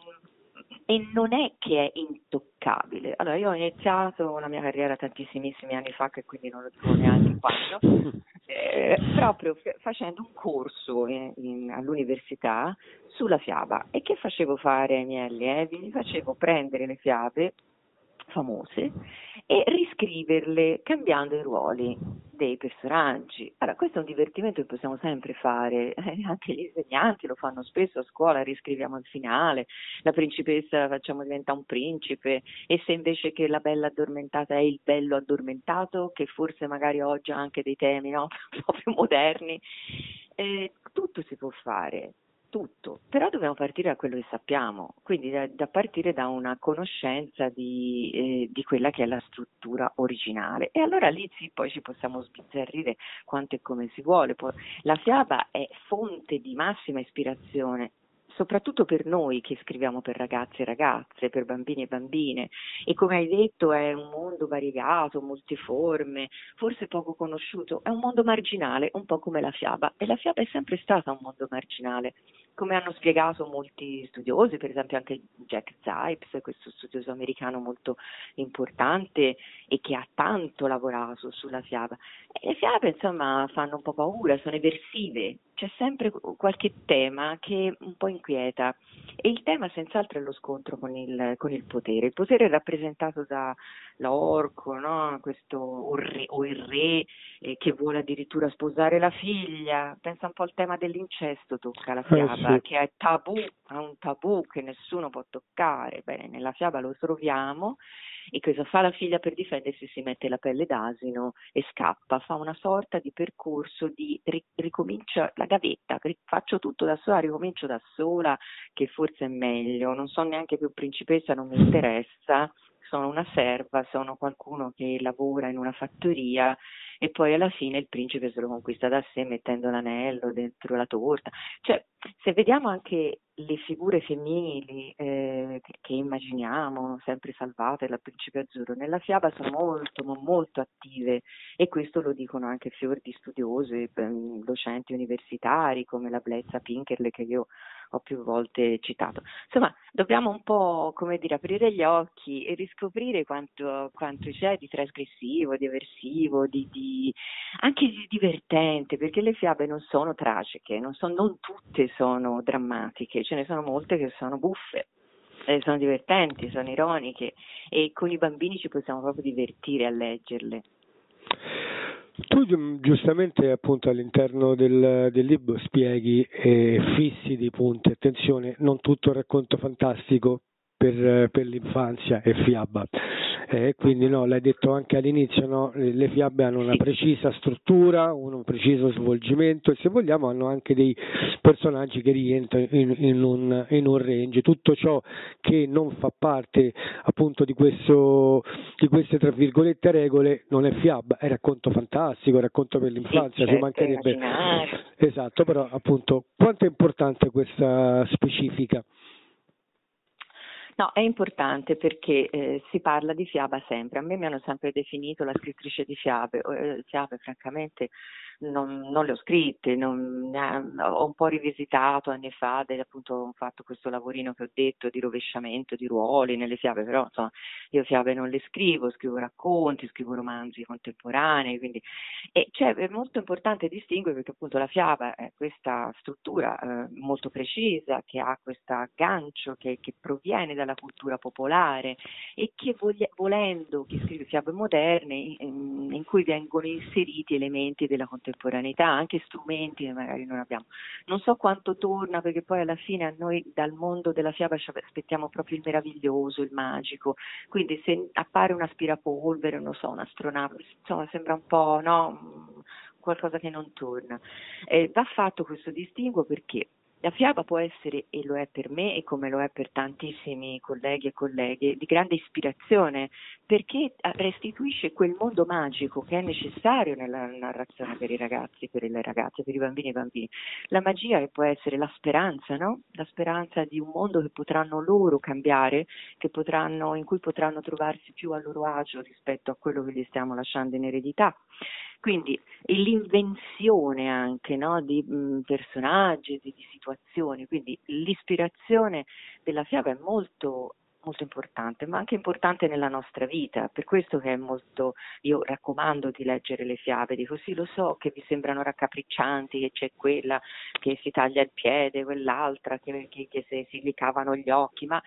e non è che è intoccabile. Allora, io ho iniziato la mia carriera tantissimissimi anni fa, che quindi non lo dico neanche quando, eh, proprio f- facendo un corso in, in, all'università sulla fiaba. E che facevo fare ai miei allievi? Li facevo prendere le fiabe famose e riscriverle cambiando i ruoli dei personaggi. Allora, questo è un divertimento che possiamo sempre fare, eh, anche gli insegnanti lo fanno spesso a scuola, riscriviamo il finale, la principessa la facciamo diventare un principe, e se invece che la bella addormentata è il bello addormentato, che forse magari oggi ha anche dei temi, no? Un po' più moderni, eh, tutto si può fare. Tutto, però dobbiamo partire da quello che sappiamo, quindi da, da partire da una conoscenza di, eh, di quella che è la struttura originale, e allora lì sì, poi ci possiamo sbizzarrire quanto e come si vuole. Poi la fiaba è fonte di massima ispirazione, soprattutto per noi che scriviamo per ragazzi e ragazze, per bambini e bambine, e come hai detto è un mondo variegato, multiforme, forse poco conosciuto, è un mondo marginale, un po' come la fiaba, e la fiaba è sempre stata un mondo marginale, come hanno spiegato molti studiosi, per esempio anche Jack Zipes, questo studioso americano molto importante e che ha tanto lavorato sulla fiaba. E le fiabe, insomma, fanno un po' paura, sono eversive, c'è sempre qualche tema che un po' inquieta, e il tema senz'altro è lo scontro con il, con il potere. Il potere è rappresentato da l'orco, no? Questo o, re, o il re eh, che vuole addirittura sposare la figlia. Pensa un po' al tema dell'incesto, tocca la fiaba, Eh, sì. che è tabù, è un tabù che nessuno può toccare. Bene, nella fiaba lo troviamo. E cosa fa la figlia per difendersi? Si mette la pelle d'asino e scappa, fa una sorta di percorso di ricomincia la gavetta, faccio tutto da sola, ricomincio da sola, che forse è meglio, non sono neanche più principessa, non mi interessa, sono una serva, sono qualcuno che lavora in una fattoria, e poi alla fine il principe se lo conquista da sé mettendo l'anello dentro la torta. Cioè, se vediamo anche le figure femminili eh, che, che immaginiamo sempre salvate dal principe azzurro, nella fiaba sono molto, ma molto attive, e questo lo dicono anche fior di studiosi, docenti universitari come la Blezza Pinkerle, che io ho più volte citato. Insomma, dobbiamo un po', come dire, aprire gli occhi e riscoprire quanto, quanto c'è di trasgressivo, di eversivo, di, di, anche di divertente, perché le fiabe non sono tragiche, non, sono, non tutte sono drammatiche, ce ne sono molte che sono buffe, eh, sono divertenti, sono ironiche, e con i bambini ci possiamo proprio divertire a leggerle. Tu giustamente appunto all'interno del, del libro spieghi e fissi dei punti, attenzione, non tutto il racconto fantastico per, per l'infanzia è fiaba, eh, quindi no, l'hai detto anche all'inizio, no? Le fiabe hanno una precisa struttura, un preciso svolgimento, e se vogliamo hanno anche dei personaggi che rientrano in, in, un, in un range. Tutto ciò che non fa parte appunto di questo di queste tra virgolette regole non è fiaba, è racconto fantastico, è racconto per l'infanzia, sì, ci mancherebbe. Esatto, però appunto quanto è importante questa specifica? No, è importante perché eh, si parla di fiaba sempre. A me mi hanno sempre definito la scrittrice di fiabe. Eh, fiabe, francamente, non, non le ho scritte, non, eh, ho un po' rivisitato anni fa, del, appunto ho fatto questo lavorino che ho detto di rovesciamento di ruoli nelle fiabe, però insomma io fiabe non le scrivo, scrivo racconti, scrivo romanzi contemporanei, quindi e cioè, è molto importante distinguere, perché appunto la fiaba è questa struttura eh, molto precisa, che ha questo aggancio che, che proviene dalla cultura popolare, e che voglia, volendo chi scrive fiabe moderne in, in cui vengono inseriti elementi della contemporaneità, anche strumenti che magari non abbiamo. Non so quanto torna, perché poi alla fine a noi dal mondo della fiaba ci aspettiamo proprio il meraviglioso, il magico, quindi se appare un aspirapolvere, non so, un'astronave, insomma sembra un po', no, qualcosa che non torna. Eh, va fatto questo distinguo, perché la fiaba può essere, e lo è per me e come lo è per tantissimi colleghi e colleghe, di grande ispirazione, perché restituisce quel mondo magico che è necessario nella narrazione per i ragazzi, per le ragazze, per i bambini e i bambini. La magia che può essere la speranza, no? La speranza di un mondo che potranno loro cambiare, che potranno, in cui potranno trovarsi più a loro agio rispetto a quello che gli stiamo lasciando in eredità. Quindi l'invenzione anche, no, di mh, personaggi, di, di situazioni, quindi l'ispirazione della fiaba è molto molto importante, ma anche importante nella nostra vita, per questo che è molto, io raccomando di leggere le fiabe, dico sì, lo so che vi sembrano raccapriccianti, che c'è quella che si taglia il piede, quell'altra che, che, che si, si li cavano gli occhi, ma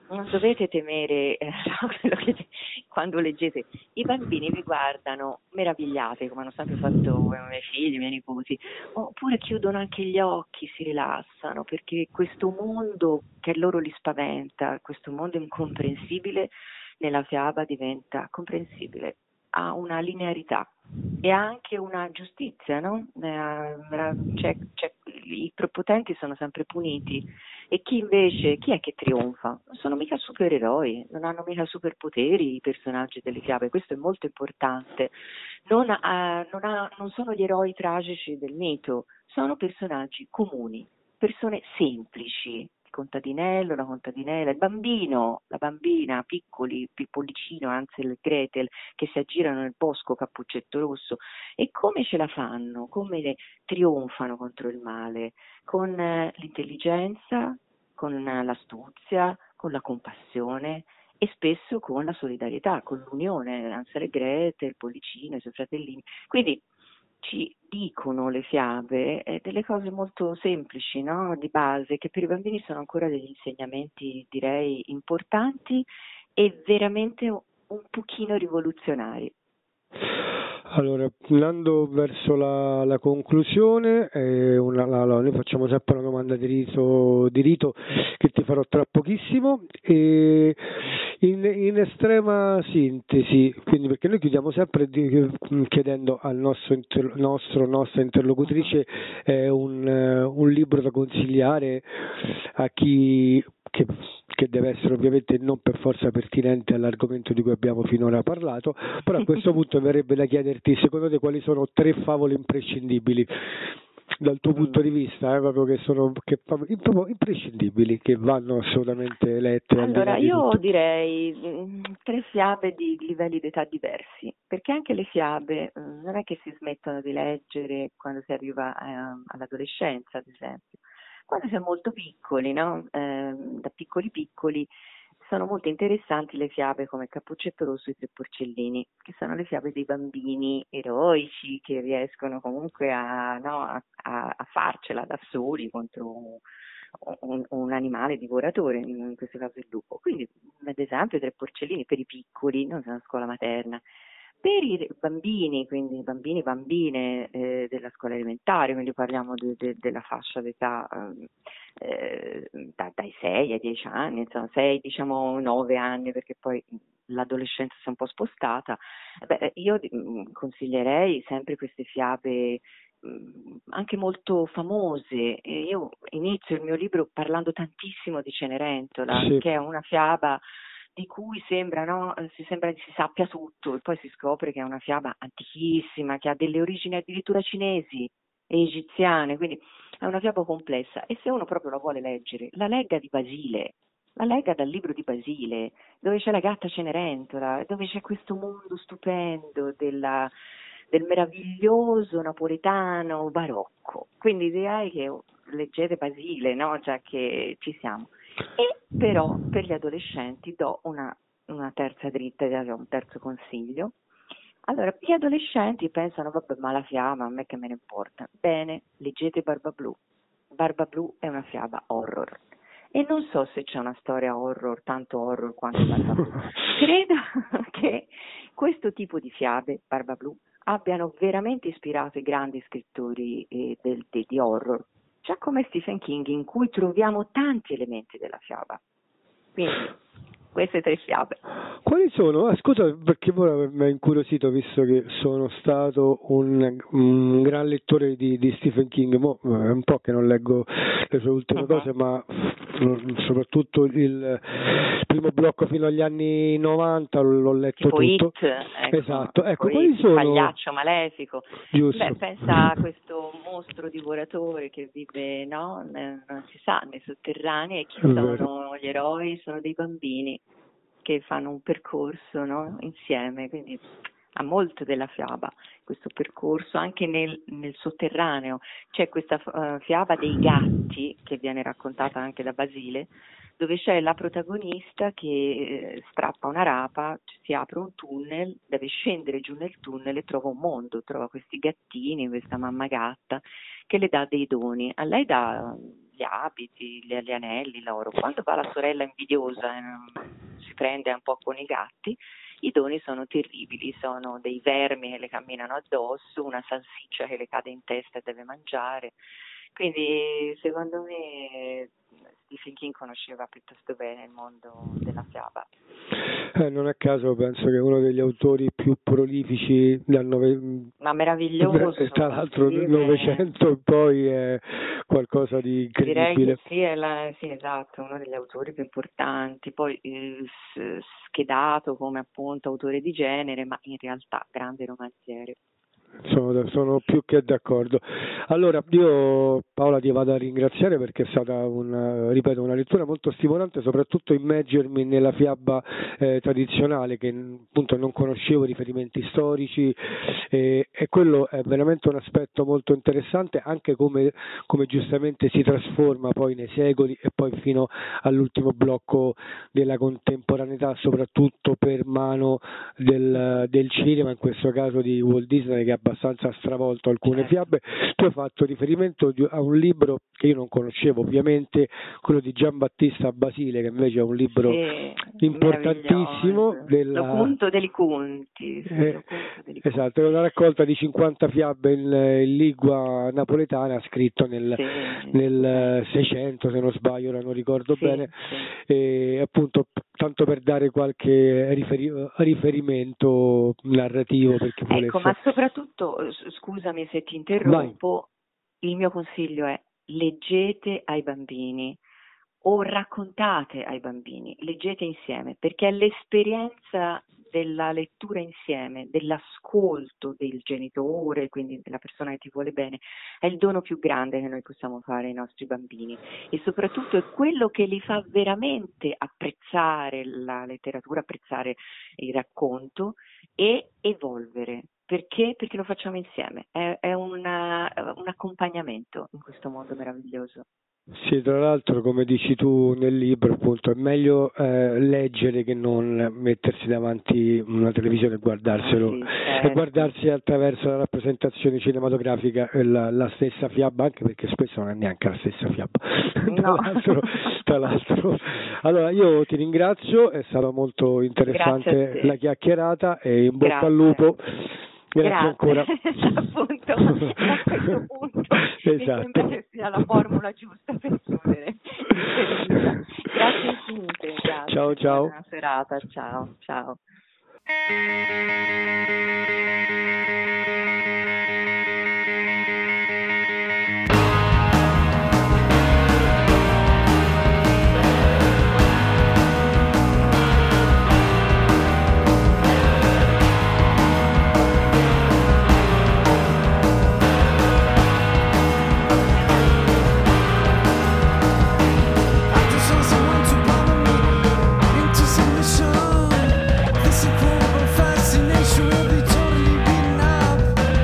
non dovete temere eh, quello che quando leggete. I bambini vi guardano meravigliati, come hanno sempre fatto i miei figli, i miei nipoti, oppure chiudono anche gli occhi, si rilassano, perché questo mondo che loro li spaventa, questo mondo incomprensibile, nella fiaba diventa comprensibile, ha una linearità e ha anche una giustizia, no? C'è, c'è, i prepotenti sono sempre puniti e chi invece, chi è che trionfa? Non sono mica supereroi, non hanno mica superpoteri i personaggi delle fiabe, questo è molto importante. Non, ha, non, ha, non sono gli eroi tragici del mito, sono personaggi comuni, persone semplici. Contadinello, la contadinella, il bambino, la bambina, piccoli, Pippolicino, Hansel e Gretel, che si aggirano nel bosco, Cappuccetto Rosso, e come ce la fanno, come le trionfano contro il male, con eh, l'intelligenza, con l'astuzia, con la compassione e spesso con la solidarietà, con l'unione, Hansel e Gretel, Pollicino, i suoi fratellini. Quindi ci dicono le fiabe eh, delle cose molto semplici, no? Di base, che per i bambini sono ancora degli insegnamenti, direi, importanti e veramente un pochino rivoluzionari. Allora, andando verso la, la conclusione, eh, una, la, la, noi facciamo sempre una domanda di rito, di rito che ti farò tra pochissimo, e in, in estrema sintesi, quindi perché noi chiudiamo sempre di, chiedendo al nostro, inter, nostro nostra interlocutrice eh, un, un libro da consigliare a chi che, che deve essere ovviamente non per forza pertinente all'argomento di cui abbiamo finora parlato, però a questo punto verrebbe da chiederti, secondo te, quali sono tre favole imprescindibili dal tuo punto di vista, eh, proprio che sono che, proprio imprescindibili, che vanno assolutamente lette? Allora, io direi mh, tre fiabe di livelli d'età diversi, perché anche le fiabe mh, non è che si smettono di leggere quando si arriva eh, all'adolescenza, ad esempio. Quando si è molto piccoli, no? Eh, da piccoli piccoli, sono molto interessanti le fiabe come Cappuccetto Rosso e i Tre Porcellini, che sono le fiabe dei bambini eroici che riescono comunque a, no, a, a farcela da soli contro un, un, un animale divoratore, in questo caso il lupo. Quindi, ad esempio, i Tre Porcellini per i piccoli, non sono a scuola materna. Per i bambini, quindi bambini e bambine eh, della scuola elementare, quindi parliamo de, de, della fascia d'età eh, da, dai sei ai dieci anni, insomma sei, diciamo nove anni, perché poi l'adolescenza si è un po' spostata. Beh, io mh, consiglierei sempre queste fiabe mh, anche molto famose. E io inizio il mio libro parlando tantissimo di Cenerentola, sì, che è una fiaba di cui sembra, no? si sembra che si sappia tutto, e poi si scopre che è una fiaba antichissima, che ha delle origini addirittura cinesi e egiziane, quindi è una fiaba complessa. E se uno proprio la vuole leggere, la legga di Basile, la legga dal libro di Basile, dove c'è la gatta Cenerentola, dove c'è questo mondo stupendo della, del meraviglioso napoletano barocco. Quindi direi che leggete Basile, no? Già che ci siamo. E però per gli adolescenti do una, una terza dritta, un terzo consiglio. Allora, gli adolescenti pensano, vabbè, ma la fiaba, a me che me ne importa. Bene, leggete Barba Blu. Barba Blu è una fiaba horror. E non so se c'è una storia horror, tanto horror quanto Barba Blu. Credo che questo tipo di fiabe, Barba Blu, abbiano veramente ispirato i grandi scrittori eh, del, de, di horror, già come Stephen King, in cui troviamo tanti elementi della fiaba. Quindi, queste tre fiabe. Quali sono? Ah, scusa, perché ora mi ha incuriosito, visto che sono stato un, un gran lettore di, di Stephen King. Mo, è un po' che non leggo le sue ultime uh-huh. cose, ma soprattutto il primo blocco fino agli anni novanta l'ho letto tipo tutto. It, ecco, esatto, ecco, quali It, sono? Pagliaccio malefico. Giusto. Beh, pensa a questo mostro divoratore che vive, no, non si sa, nei sotterranei, e chi sono gli eroi? Sono dei bambini che fanno un percorso, no, insieme, quindi ha molto della fiaba questo percorso anche nel, nel sotterraneo. C'è questa uh, fiaba dei gatti che viene raccontata anche da Basile, dove c'è la protagonista che eh, strappa una rapa, si apre un tunnel, deve scendere giù nel tunnel e trova un mondo, trova questi gattini, questa mamma gatta che le dà dei doni. A lei dà gli abiti, gli, gli anelli, l'oro. Quando va la sorella invidiosa e si prende un po' con i gatti, i doni sono terribili, sono dei vermi che le camminano addosso, una salsiccia che le cade in testa e deve mangiare. Quindi secondo me Stephen King conosceva piuttosto bene il mondo della fiaba. Eh, non a caso penso che è uno degli autori più prolifici del nove... Ma meraviglioso. E tra l'altro nel Novecento poi è qualcosa di incredibile. Direi che sì, è la, sì, esatto, uno degli autori più importanti, poi eh, schedato come appunto autore di genere, ma in realtà grande romanziere. Sono, sono più che d'accordo. Allora io Paola ti vado a ringraziare perché è stata una, ripeto, una lettura molto stimolante, soprattutto immergermi nella fiaba eh, tradizionale che appunto non conoscevo, riferimenti storici eh, e quello è veramente un aspetto molto interessante, anche come, come giustamente si trasforma poi nei secoli e poi fino all'ultimo blocco della contemporaneità, soprattutto per mano del, del cinema, in questo caso di Walt Disney, che ha abbastanza stravolto alcune fiabe. Tu hai fatto riferimento a un libro che io non conoscevo, ovviamente, quello di Giambattista Basile, che invece è un libro sì, importantissimo. Della... Lo Conto dei Conti. Sì, eh, dei esatto, è una raccolta di cinquanta fiabe in, in lingua napoletana, scritto nel, sì, nel Seicento, se non sbaglio, ora non ricordo sì, bene, sì. E appunto tanto per dare qualche riferi- riferimento narrativo per chi volesse. Ecco, ma soprattutto, scusami se ti interrompo, vai. Il mio consiglio è: leggete ai bambini o raccontate ai bambini, leggete insieme, perché è l'esperienza della lettura insieme, dell'ascolto del genitore, quindi della persona che ti vuole bene, è il dono più grande che noi possiamo fare ai nostri bambini, e soprattutto è quello che li fa veramente apprezzare la letteratura, apprezzare il racconto e evolvere. Perché? Perché lo facciamo insieme, è, è una, un accompagnamento in questo mondo meraviglioso. Sì, tra l'altro, come dici tu nel libro, appunto, è meglio eh, leggere che non mettersi davanti una televisione e guardarselo, sì, certo. E guardarsi attraverso la rappresentazione cinematografica la, la stessa fiaba, anche perché spesso non è neanche la stessa fiaba. No. tra, l'altro, tra l'altro. Allora io ti ringrazio, è stata molto interessante la chiacchierata e in bocca Grazie. al lupo. Grazie, Grazie ancora. Appunto, a questo punto esatto. Mi sembra che sia la formula giusta per chiudere. Grazie infinite, grazie. Ciao ciao. Buona serata, ciao ciao. Fascination will be totally beaten up.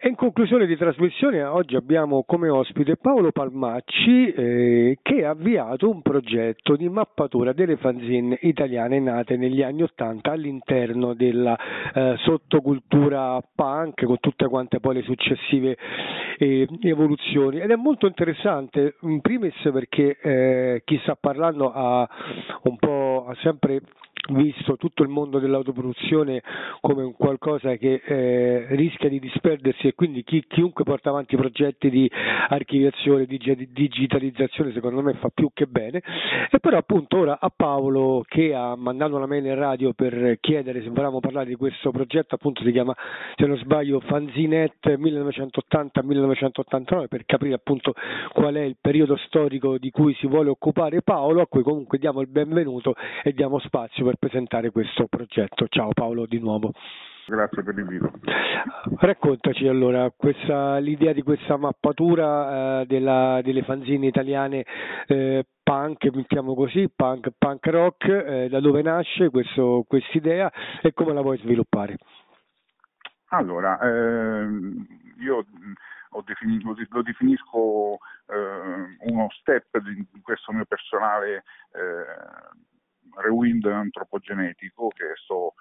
E in conclusione di trasmissione oggi abbiamo come ospite Paolo Palmacci eh, che ha avviato un progetto di mappatura delle fanzine italiane nate negli anni Ottanta all'interno della eh, sottocultura punk con tutte quante poi le successive eh, evoluzioni, ed è molto interessante in primis perché eh, chi sta parlando ha un po' ha sempre visto tutto il mondo dell'autoproduzione come un qualcosa che eh, rischia di disperdersi, e quindi chi, chiunque porta avanti progetti di archiviazione, di digitalizzazione secondo me fa più che bene. E però appunto ora a Paolo, che ha mandato una mail in radio per chiedere se volevamo parlare di questo progetto, appunto si chiama, se non sbaglio, Fanzinet millenovecentottanta millenovecentottantanove, per capire appunto qual è il periodo storico di cui si vuole occupare Paolo, a cui comunque diamo il benvenuto e diamo spazio per presentare questo progetto. Ciao Paolo di nuovo. Grazie per l'invito. Raccontaci allora questa, l'idea di questa mappatura eh, della, delle fanzine italiane eh, punk, mettiamo così, punk, punk rock, eh, da dove nasce questa idea e come la vuoi sviluppare? Allora, ehm, io ho definito, lo definisco eh, uno step di questo mio personale eh, rewind antropogenetico che sto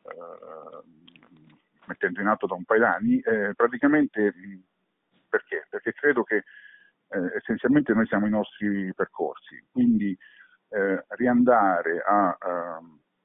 eh, mettendo in atto da un paio d'anni, eh, praticamente perché? Perché credo che eh, essenzialmente noi siamo i nostri percorsi, quindi eh, riandare a, a,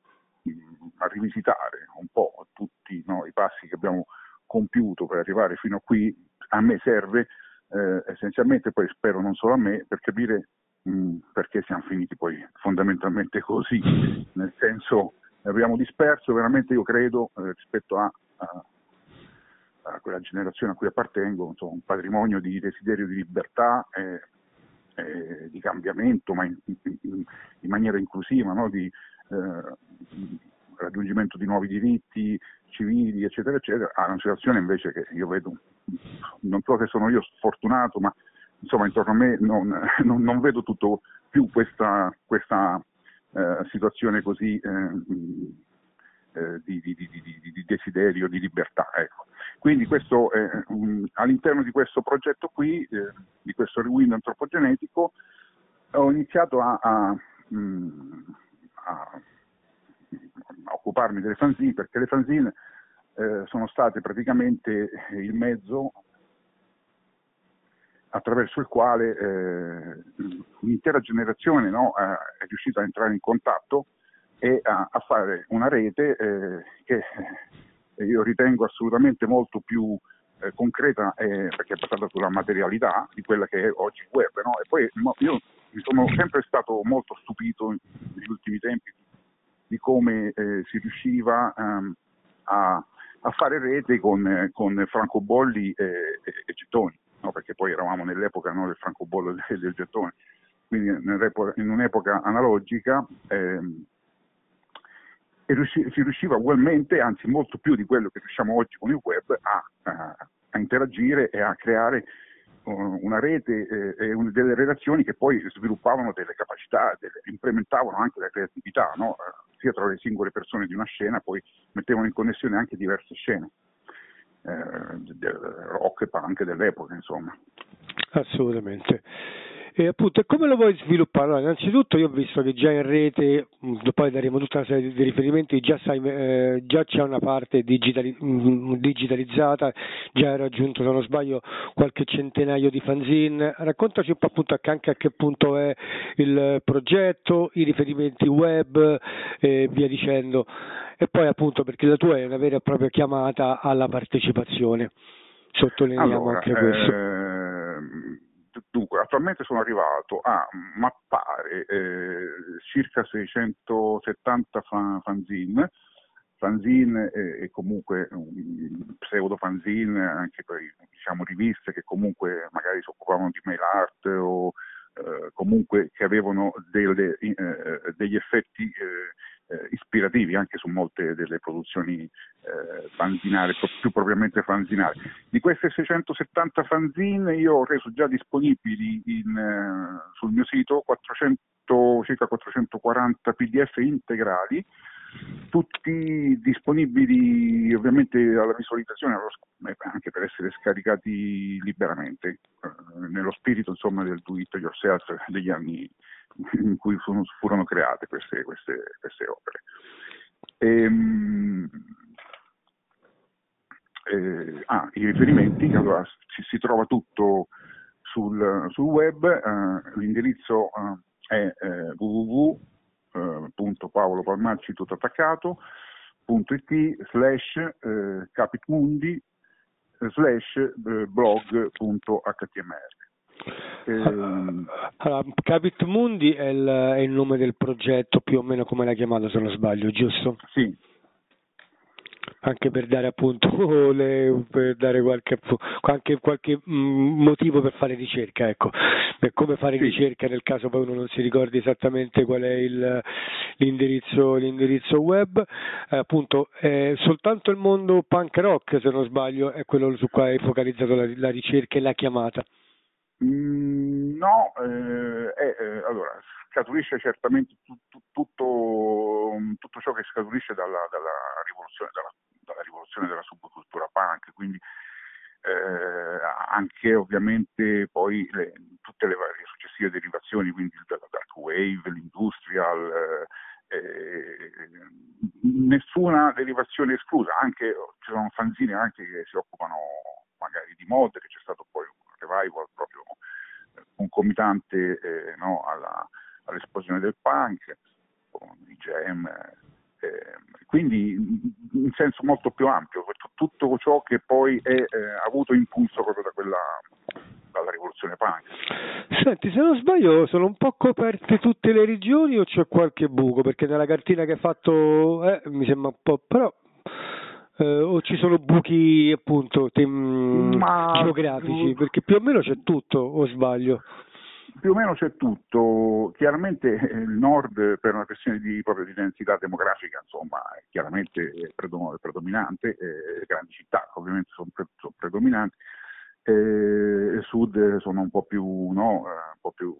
a rivisitare un po' tutti, no, i passi che abbiamo compiuto per arrivare fino a qui, a me serve eh, essenzialmente, poi spero non solo a me, per capire mh, perché siamo finiti poi fondamentalmente così, nel senso abbiamo disperso veramente, io credo, eh, rispetto a, a, a quella generazione a cui appartengo, insomma, un patrimonio di desiderio di libertà e, e di cambiamento, ma in, in, in maniera inclusiva, no? Di eh, raggiungimento di nuovi diritti civili, eccetera, eccetera, a una situazione invece che io vedo, non so se sono io sfortunato, ma insomma intorno a me non, non, non vedo tutto più questa, questa eh, situazione così eh, eh, di, di, di, di, di desiderio, di libertà. Ecco. Quindi questo, eh, um, all'interno di questo progetto qui, eh, di questo rewind antropogenetico, ho iniziato a, a, a a occuparmi delle fanzine, perché le fanzine eh, sono state praticamente il mezzo attraverso il quale eh, un'intera generazione, no, è riuscita a entrare in contatto e a, a fare una rete eh, che io ritengo assolutamente molto più eh, concreta, eh, perché è basata sulla materialità di quella che è oggi il web, no? E poi no, io mi sono sempre stato molto stupito negli ultimi tempi di come eh, si riusciva um, a, a fare rete con, eh, con francobolli e, e, e gettoni, no? Perché poi eravamo nell'epoca, no, del francobollo e del gettone, quindi in un'epoca analogica ehm, e riusci, si riusciva ugualmente, anzi molto più di quello che riusciamo oggi con il web, a, a, a interagire e a creare una rete eh, e un, delle relazioni che poi sviluppavano delle capacità, delle, implementavano anche la creatività, no? Sia tra le singole persone di una scena, poi mettevano in connessione anche diverse scene, eh, del rock e punk dell'epoca, insomma. Assolutamente. E appunto, come lo vuoi sviluppare? Allora, innanzitutto io ho visto che già in rete, poi daremo tutta una serie di riferimenti, già, sai, eh, già c'è una parte digitali, mh, digitalizzata, già hai raggiunto, se non sbaglio, qualche centinaio di fanzine. Raccontaci un po' appunto anche a che punto è il progetto, i riferimenti web e via dicendo. E poi appunto perché la tua è una vera e propria chiamata alla partecipazione. Sottolineiamo allora, anche questo. Eh... Dunque, attualmente sono arrivato a mappare eh, circa seicentosettanta fan, fanzine, fanzine e, e comunque um, pseudo fanzine, anche poi diciamo riviste che comunque magari si occupavano di mail art o eh, comunque che avevano delle, eh, degli effetti eh, eh, ispirativi anche su molte delle produzioni eh, fanzinarie, più propriamente fanzinarie. Di queste seicentosettanta fanzine io ho reso già disponibili in, eh, sul mio sito quattrocento, circa quattrocentoquaranta P D F integrali tutti disponibili ovviamente alla visualizzazione, anche per essere scaricati liberamente, eh, nello spirito insomma del do it yourself degli anni in cui furono, furono create queste, queste, queste opere. Ehm, eh, ah, i riferimenti, allora ci si trova tutto sul, sul web, eh, l'indirizzo eh, è eh, w w w punto paolo palmacci tutto attaccato punto it slash eh, capitmundi slash eh, blog punto h t m l. Eh, allora, Capit Mundi è il, è il nome del progetto, più o meno come l'ha chiamato, se non sbaglio, giusto? Sì. Anche per dare appunto le, per dare qualche, anche qualche motivo per fare ricerca, ecco, per come fare sì. ricerca nel caso poi uno non si ricordi esattamente qual è il, l'indirizzo, l'indirizzo web, eh, appunto è soltanto il mondo punk rock, se non sbaglio, è quello su cui hai focalizzato la, la ricerca e la chiamata. Mm, no, eh, eh, allora scaturisce certamente tu, tu, tutto, tutto ciò che scaturisce dalla, dalla rivoluzione dalla, dalla rivoluzione della subcultura punk, quindi eh, anche ovviamente poi le, tutte le varie successive derivazioni, quindi dalla dark wave, l'industrial, eh, eh, nessuna derivazione esclusa, anche ci sono fanzine anche che si occupano magari di mod, che c'è stato poi un revival proprio concomitante eh, no, alla, all'esplosione del punk con i Jam, eh, quindi in senso molto più ampio, tutto ciò che poi è eh, avuto impulso proprio da quella dalla rivoluzione punk. Senti, se non sbaglio sono un po' coperte tutte le regioni o c'è qualche buco, perché nella cartina che hai fatto eh, mi sembra un po', però Uh, o ci sono buchi appunto tem- Ma... geografici, perché più o meno c'è tutto, o sbaglio? Più o meno c'è tutto, chiaramente il nord per una questione di, proprio di identità demografica insomma è chiaramente predominante, eh, le grandi città ovviamente sono, pre- sono predominanti, eh, il sud sono un po' più, no, un po' più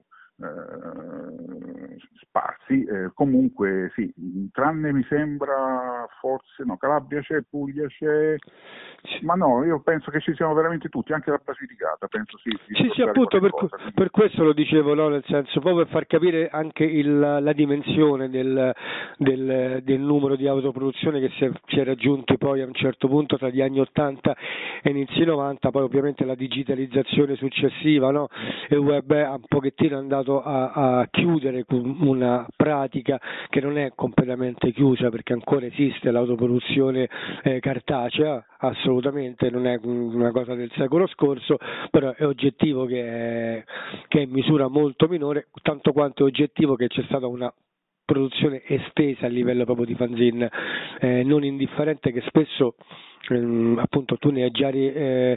Eh, sparsi, eh, comunque sì, tranne mi sembra forse no, Calabria c'è, Puglia c'è, ma no, io penso che ci siano veramente tutti, anche la Basilicata, penso sì. Sì, sì, appunto per, cosa, per questo lo dicevo, no? Nel senso, proprio per far capire anche il, la dimensione del, del, del numero di autoproduzione che si è, si è raggiunti poi a un certo punto tra gli anni ottanta e inizi novanta, poi ovviamente la digitalizzazione successiva, no? E il web è un pochettino andato A, a chiudere una pratica che non è completamente chiusa, perché ancora esiste l'autoproduzione eh, cartacea, assolutamente non è una cosa del secolo scorso, però è oggettivo che è, che è in misura molto minore, tanto quanto è oggettivo che c'è stata una produzione estesa a livello proprio di fanzine eh, non indifferente, che spesso ehm, appunto tu ne hai già eh,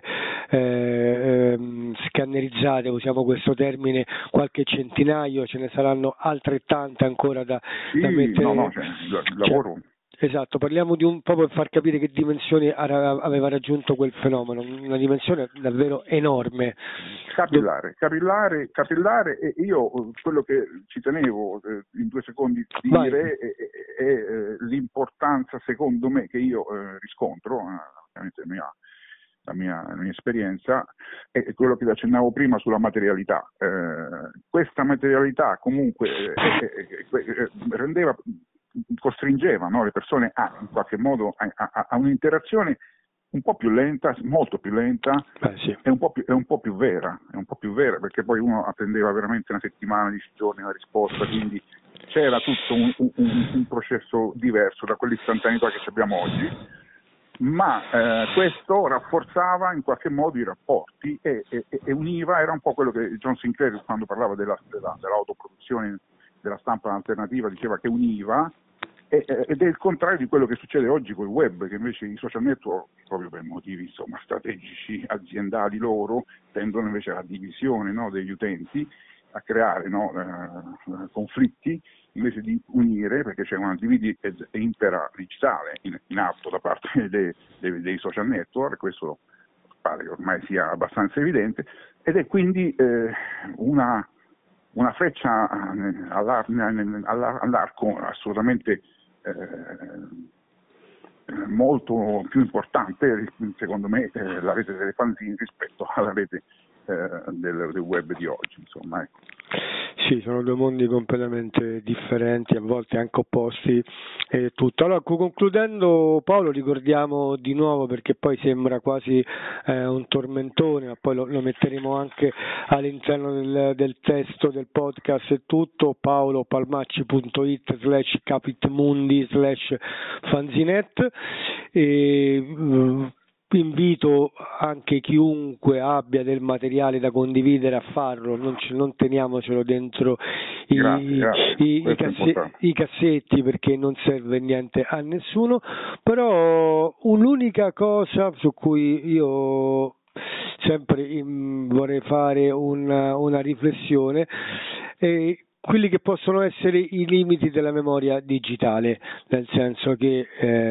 eh, scannerizzate, usiamo questo termine, qualche centinaio, ce ne saranno altrettante ancora da, sì, da mettere. No, no, cioè, lavoro. Cioè, esatto, parliamo di un po' per far capire che dimensioni aveva raggiunto quel fenomeno, una dimensione davvero enorme. Capillare, capillare, capillare, e io quello che ci tenevo eh, in due secondi dire è, è, è, è l'importanza, secondo me, che io eh, riscontro, ovviamente eh, mia, la, mia, la mia esperienza, è quello che accennavo prima sulla materialità. Eh, questa materialità comunque eh, eh, eh, rendeva costringeva no, le persone a in qualche modo a, a, a un'interazione un po' più lenta, molto più lenta, eh sì. e un po' più, è un po' più vera, è un po' più vera, perché poi uno attendeva veramente una settimana, dieci giorni la risposta, quindi c'era tutto un, un, un processo diverso da quell'istantaneità che abbiamo oggi, ma eh, questo rafforzava in qualche modo i rapporti e, e, e univa, era un po' quello che John Sinclair quando parlava della, della, dell'autoproduzione della stampa alternativa diceva che univa, ed è il contrario di quello che succede oggi col web, che invece i social network, proprio per motivi insomma strategici aziendali loro, tendono invece alla divisione, no, degli utenti, a creare, no, eh, conflitti invece di unire, perché c'è una dividi e impera digitale in, in atto da parte dei, dei, dei social network, questo pare che ormai sia abbastanza evidente, ed è quindi eh, una una freccia all'arco assolutamente eh, molto più importante, secondo me, eh, la rete delle fanzine rispetto alla rete eh, del, del web di oggi, insomma, ecco. Sì, sono due mondi completamente differenti, a volte anche opposti e tutto. Allora, concludendo, Paolo, ricordiamo di nuovo, perché poi sembra quasi eh, un tormentone, ma poi lo, lo metteremo anche all'interno del, del testo del podcast e tutto, paolopalmacci.it slash capitmundi slash fanzinet, e uh, invito anche chiunque abbia del materiale da condividere a farlo, non, ce, non teniamocelo dentro i, grazie, grazie. I, i, casse, i cassetti, perché non serve niente a nessuno. Però un'unica cosa su cui io sempre mh, vorrei fare una, una riflessione è quelli che possono essere i limiti della memoria digitale, nel senso che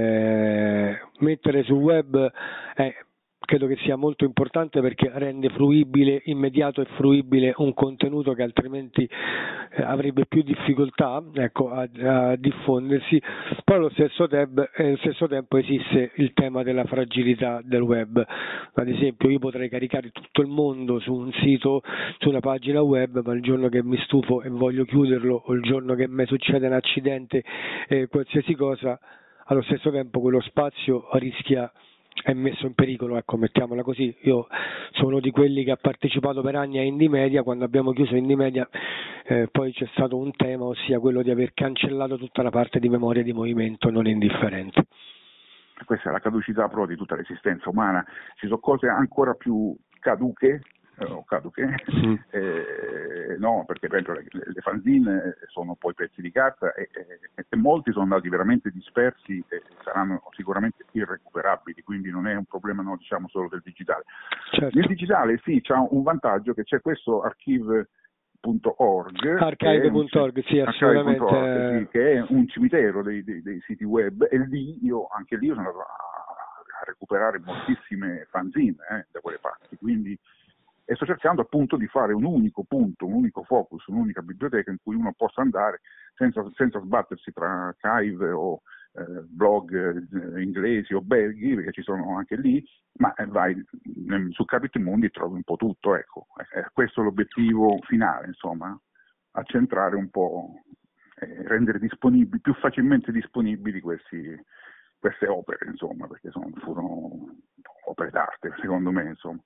eh, mettere sul web è, credo che sia molto importante, perché rende fruibile, immediato e fruibile un contenuto che altrimenti eh, avrebbe più difficoltà, ecco, a, a diffondersi. Poi allo stesso, tempo, eh, allo stesso tempo esiste il tema della fragilità del web. Ad esempio, io potrei caricare tutto il mondo su un sito, su una pagina web, ma il giorno che mi stufo e voglio chiuderlo, o il giorno che mi succede un accidente, eh, qualsiasi cosa, allo stesso tempo quello spazio rischia, è messo in pericolo, ecco, mettiamola così. Io sono di quelli che ha partecipato per anni a Indie Media. Quando abbiamo chiuso Indie Media eh, poi c'è stato un tema, ossia quello di aver cancellato tutta la parte di memoria di movimento non indifferente. Questa è la caducità però di tutta l'esistenza umana. Ci sono cose ancora più caduche, eh, o caduche, mm. eh, no, perché per esempio le, le fanzine sono poi pezzi di carta e, e, e molti sono andati veramente dispersi e saranno sicuramente irrecuperabili, quindi non è un problema, no, diciamo, solo del digitale. Certo. Il digitale sì, c'ha un vantaggio, che c'è questo archive punto org, archive punto org, sì, assolutamente, org, sì, che è un cimitero dei, dei, dei siti web, e lì io, anche lì io sono andato a, a recuperare moltissime fanzine eh, da quelle parti, quindi, e sto cercando appunto di fare un unico punto, un unico focus, un'unica biblioteca in cui uno possa andare senza, senza sbattersi tra archive o eh, blog eh, inglesi o belghi, perché ci sono anche lì, ma eh, vai eh, su Capitmundi e trovi un po' tutto, ecco. Eh, questo è l'obiettivo finale, insomma, accentrare un po', eh, rendere disponibili, più facilmente disponibili questi, queste opere, insomma, perché sono, furono opere d'arte, secondo me, insomma.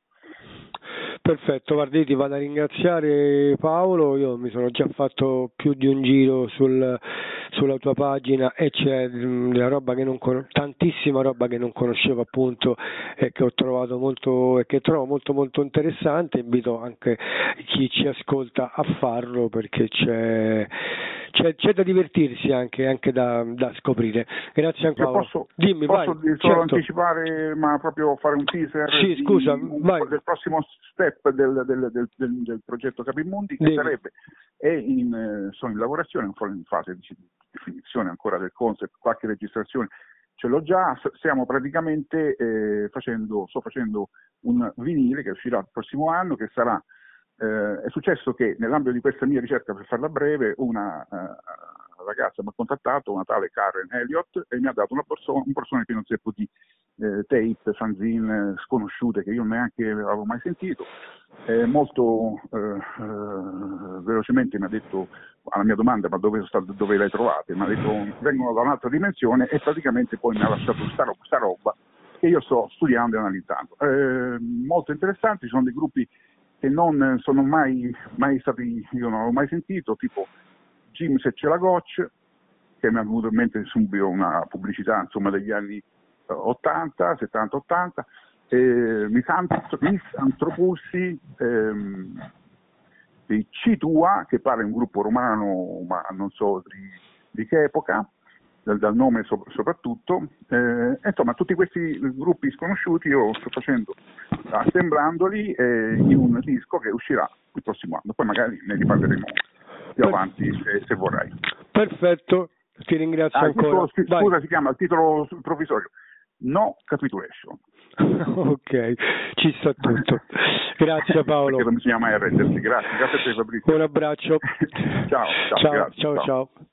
Perfetto, guardi, ti vado a ringraziare, Paolo. Io mi sono già fatto più di un giro sul, sulla tua pagina e c'è della roba che non con... tantissima roba che non conoscevo, appunto, e che ho trovato molto e che trovo molto molto interessante. Invito anche chi ci ascolta a farlo, perché c'è c'è, c'è da divertirsi, anche, anche da, da scoprire. Grazie ancora. Posso, Dimmi, posso vai. solo Certo. anticipare, ma proprio fare un teaser sì, di, scusa, un, vai. del prossimo step del, del, del, del, del progetto Capitmundi, che Dimmi. sarebbe, è in, sono in lavorazione, ancora in fase di definizione ancora del concept, qualche registrazione ce l'ho già, stiamo praticamente eh, facendo, sto facendo un vinile che uscirà il prossimo anno, che sarà, eh, è successo che nell'ambito di questa mia ricerca, per farla breve, una uh, ragazza mi ha contattato, una tale Karen Elliott, e mi ha dato una persona, un persona che non seppo di eh, tape, fanzine sconosciute che io neanche avevo mai sentito. Eh, molto eh, eh, velocemente mi ha detto alla mia domanda: ma dove, state, dove le trovate? Mi ha detto: vengono da un'altra dimensione, e praticamente poi mi ha lasciato questa roba, sta roba che io sto studiando e analizzando. Eh, molto interessanti, sono dei gruppi che non sono mai, mai stati, io non ho mai sentito, tipo Jim Se c'è la Gotch, che mi ha venuto in mente subito una pubblicità, insomma, degli anni ottanta, settanta ottanta, eh, Misantropussi, ehm, di Citua, che pare un gruppo romano, ma non so di, di che epoca, dal, dal nome so, soprattutto, eh, insomma tutti questi gruppi sconosciuti io sto facendo, assemblandoli eh, in un disco che uscirà il prossimo anno, poi magari ne riparleremo più avanti se, se vorrai. Perfetto, ti ringrazio ah, ancora. Titolo, scusa, si chiama il titolo provvisorio No Capitulation. Ok, ci sta tutto. Grazie Paolo. Perché non bisogna mai arrendersi. Grazie, grazie a te Fabrizio. Un abbraccio. ciao, ciao, ciao, grazie, ciao, ciao. ciao.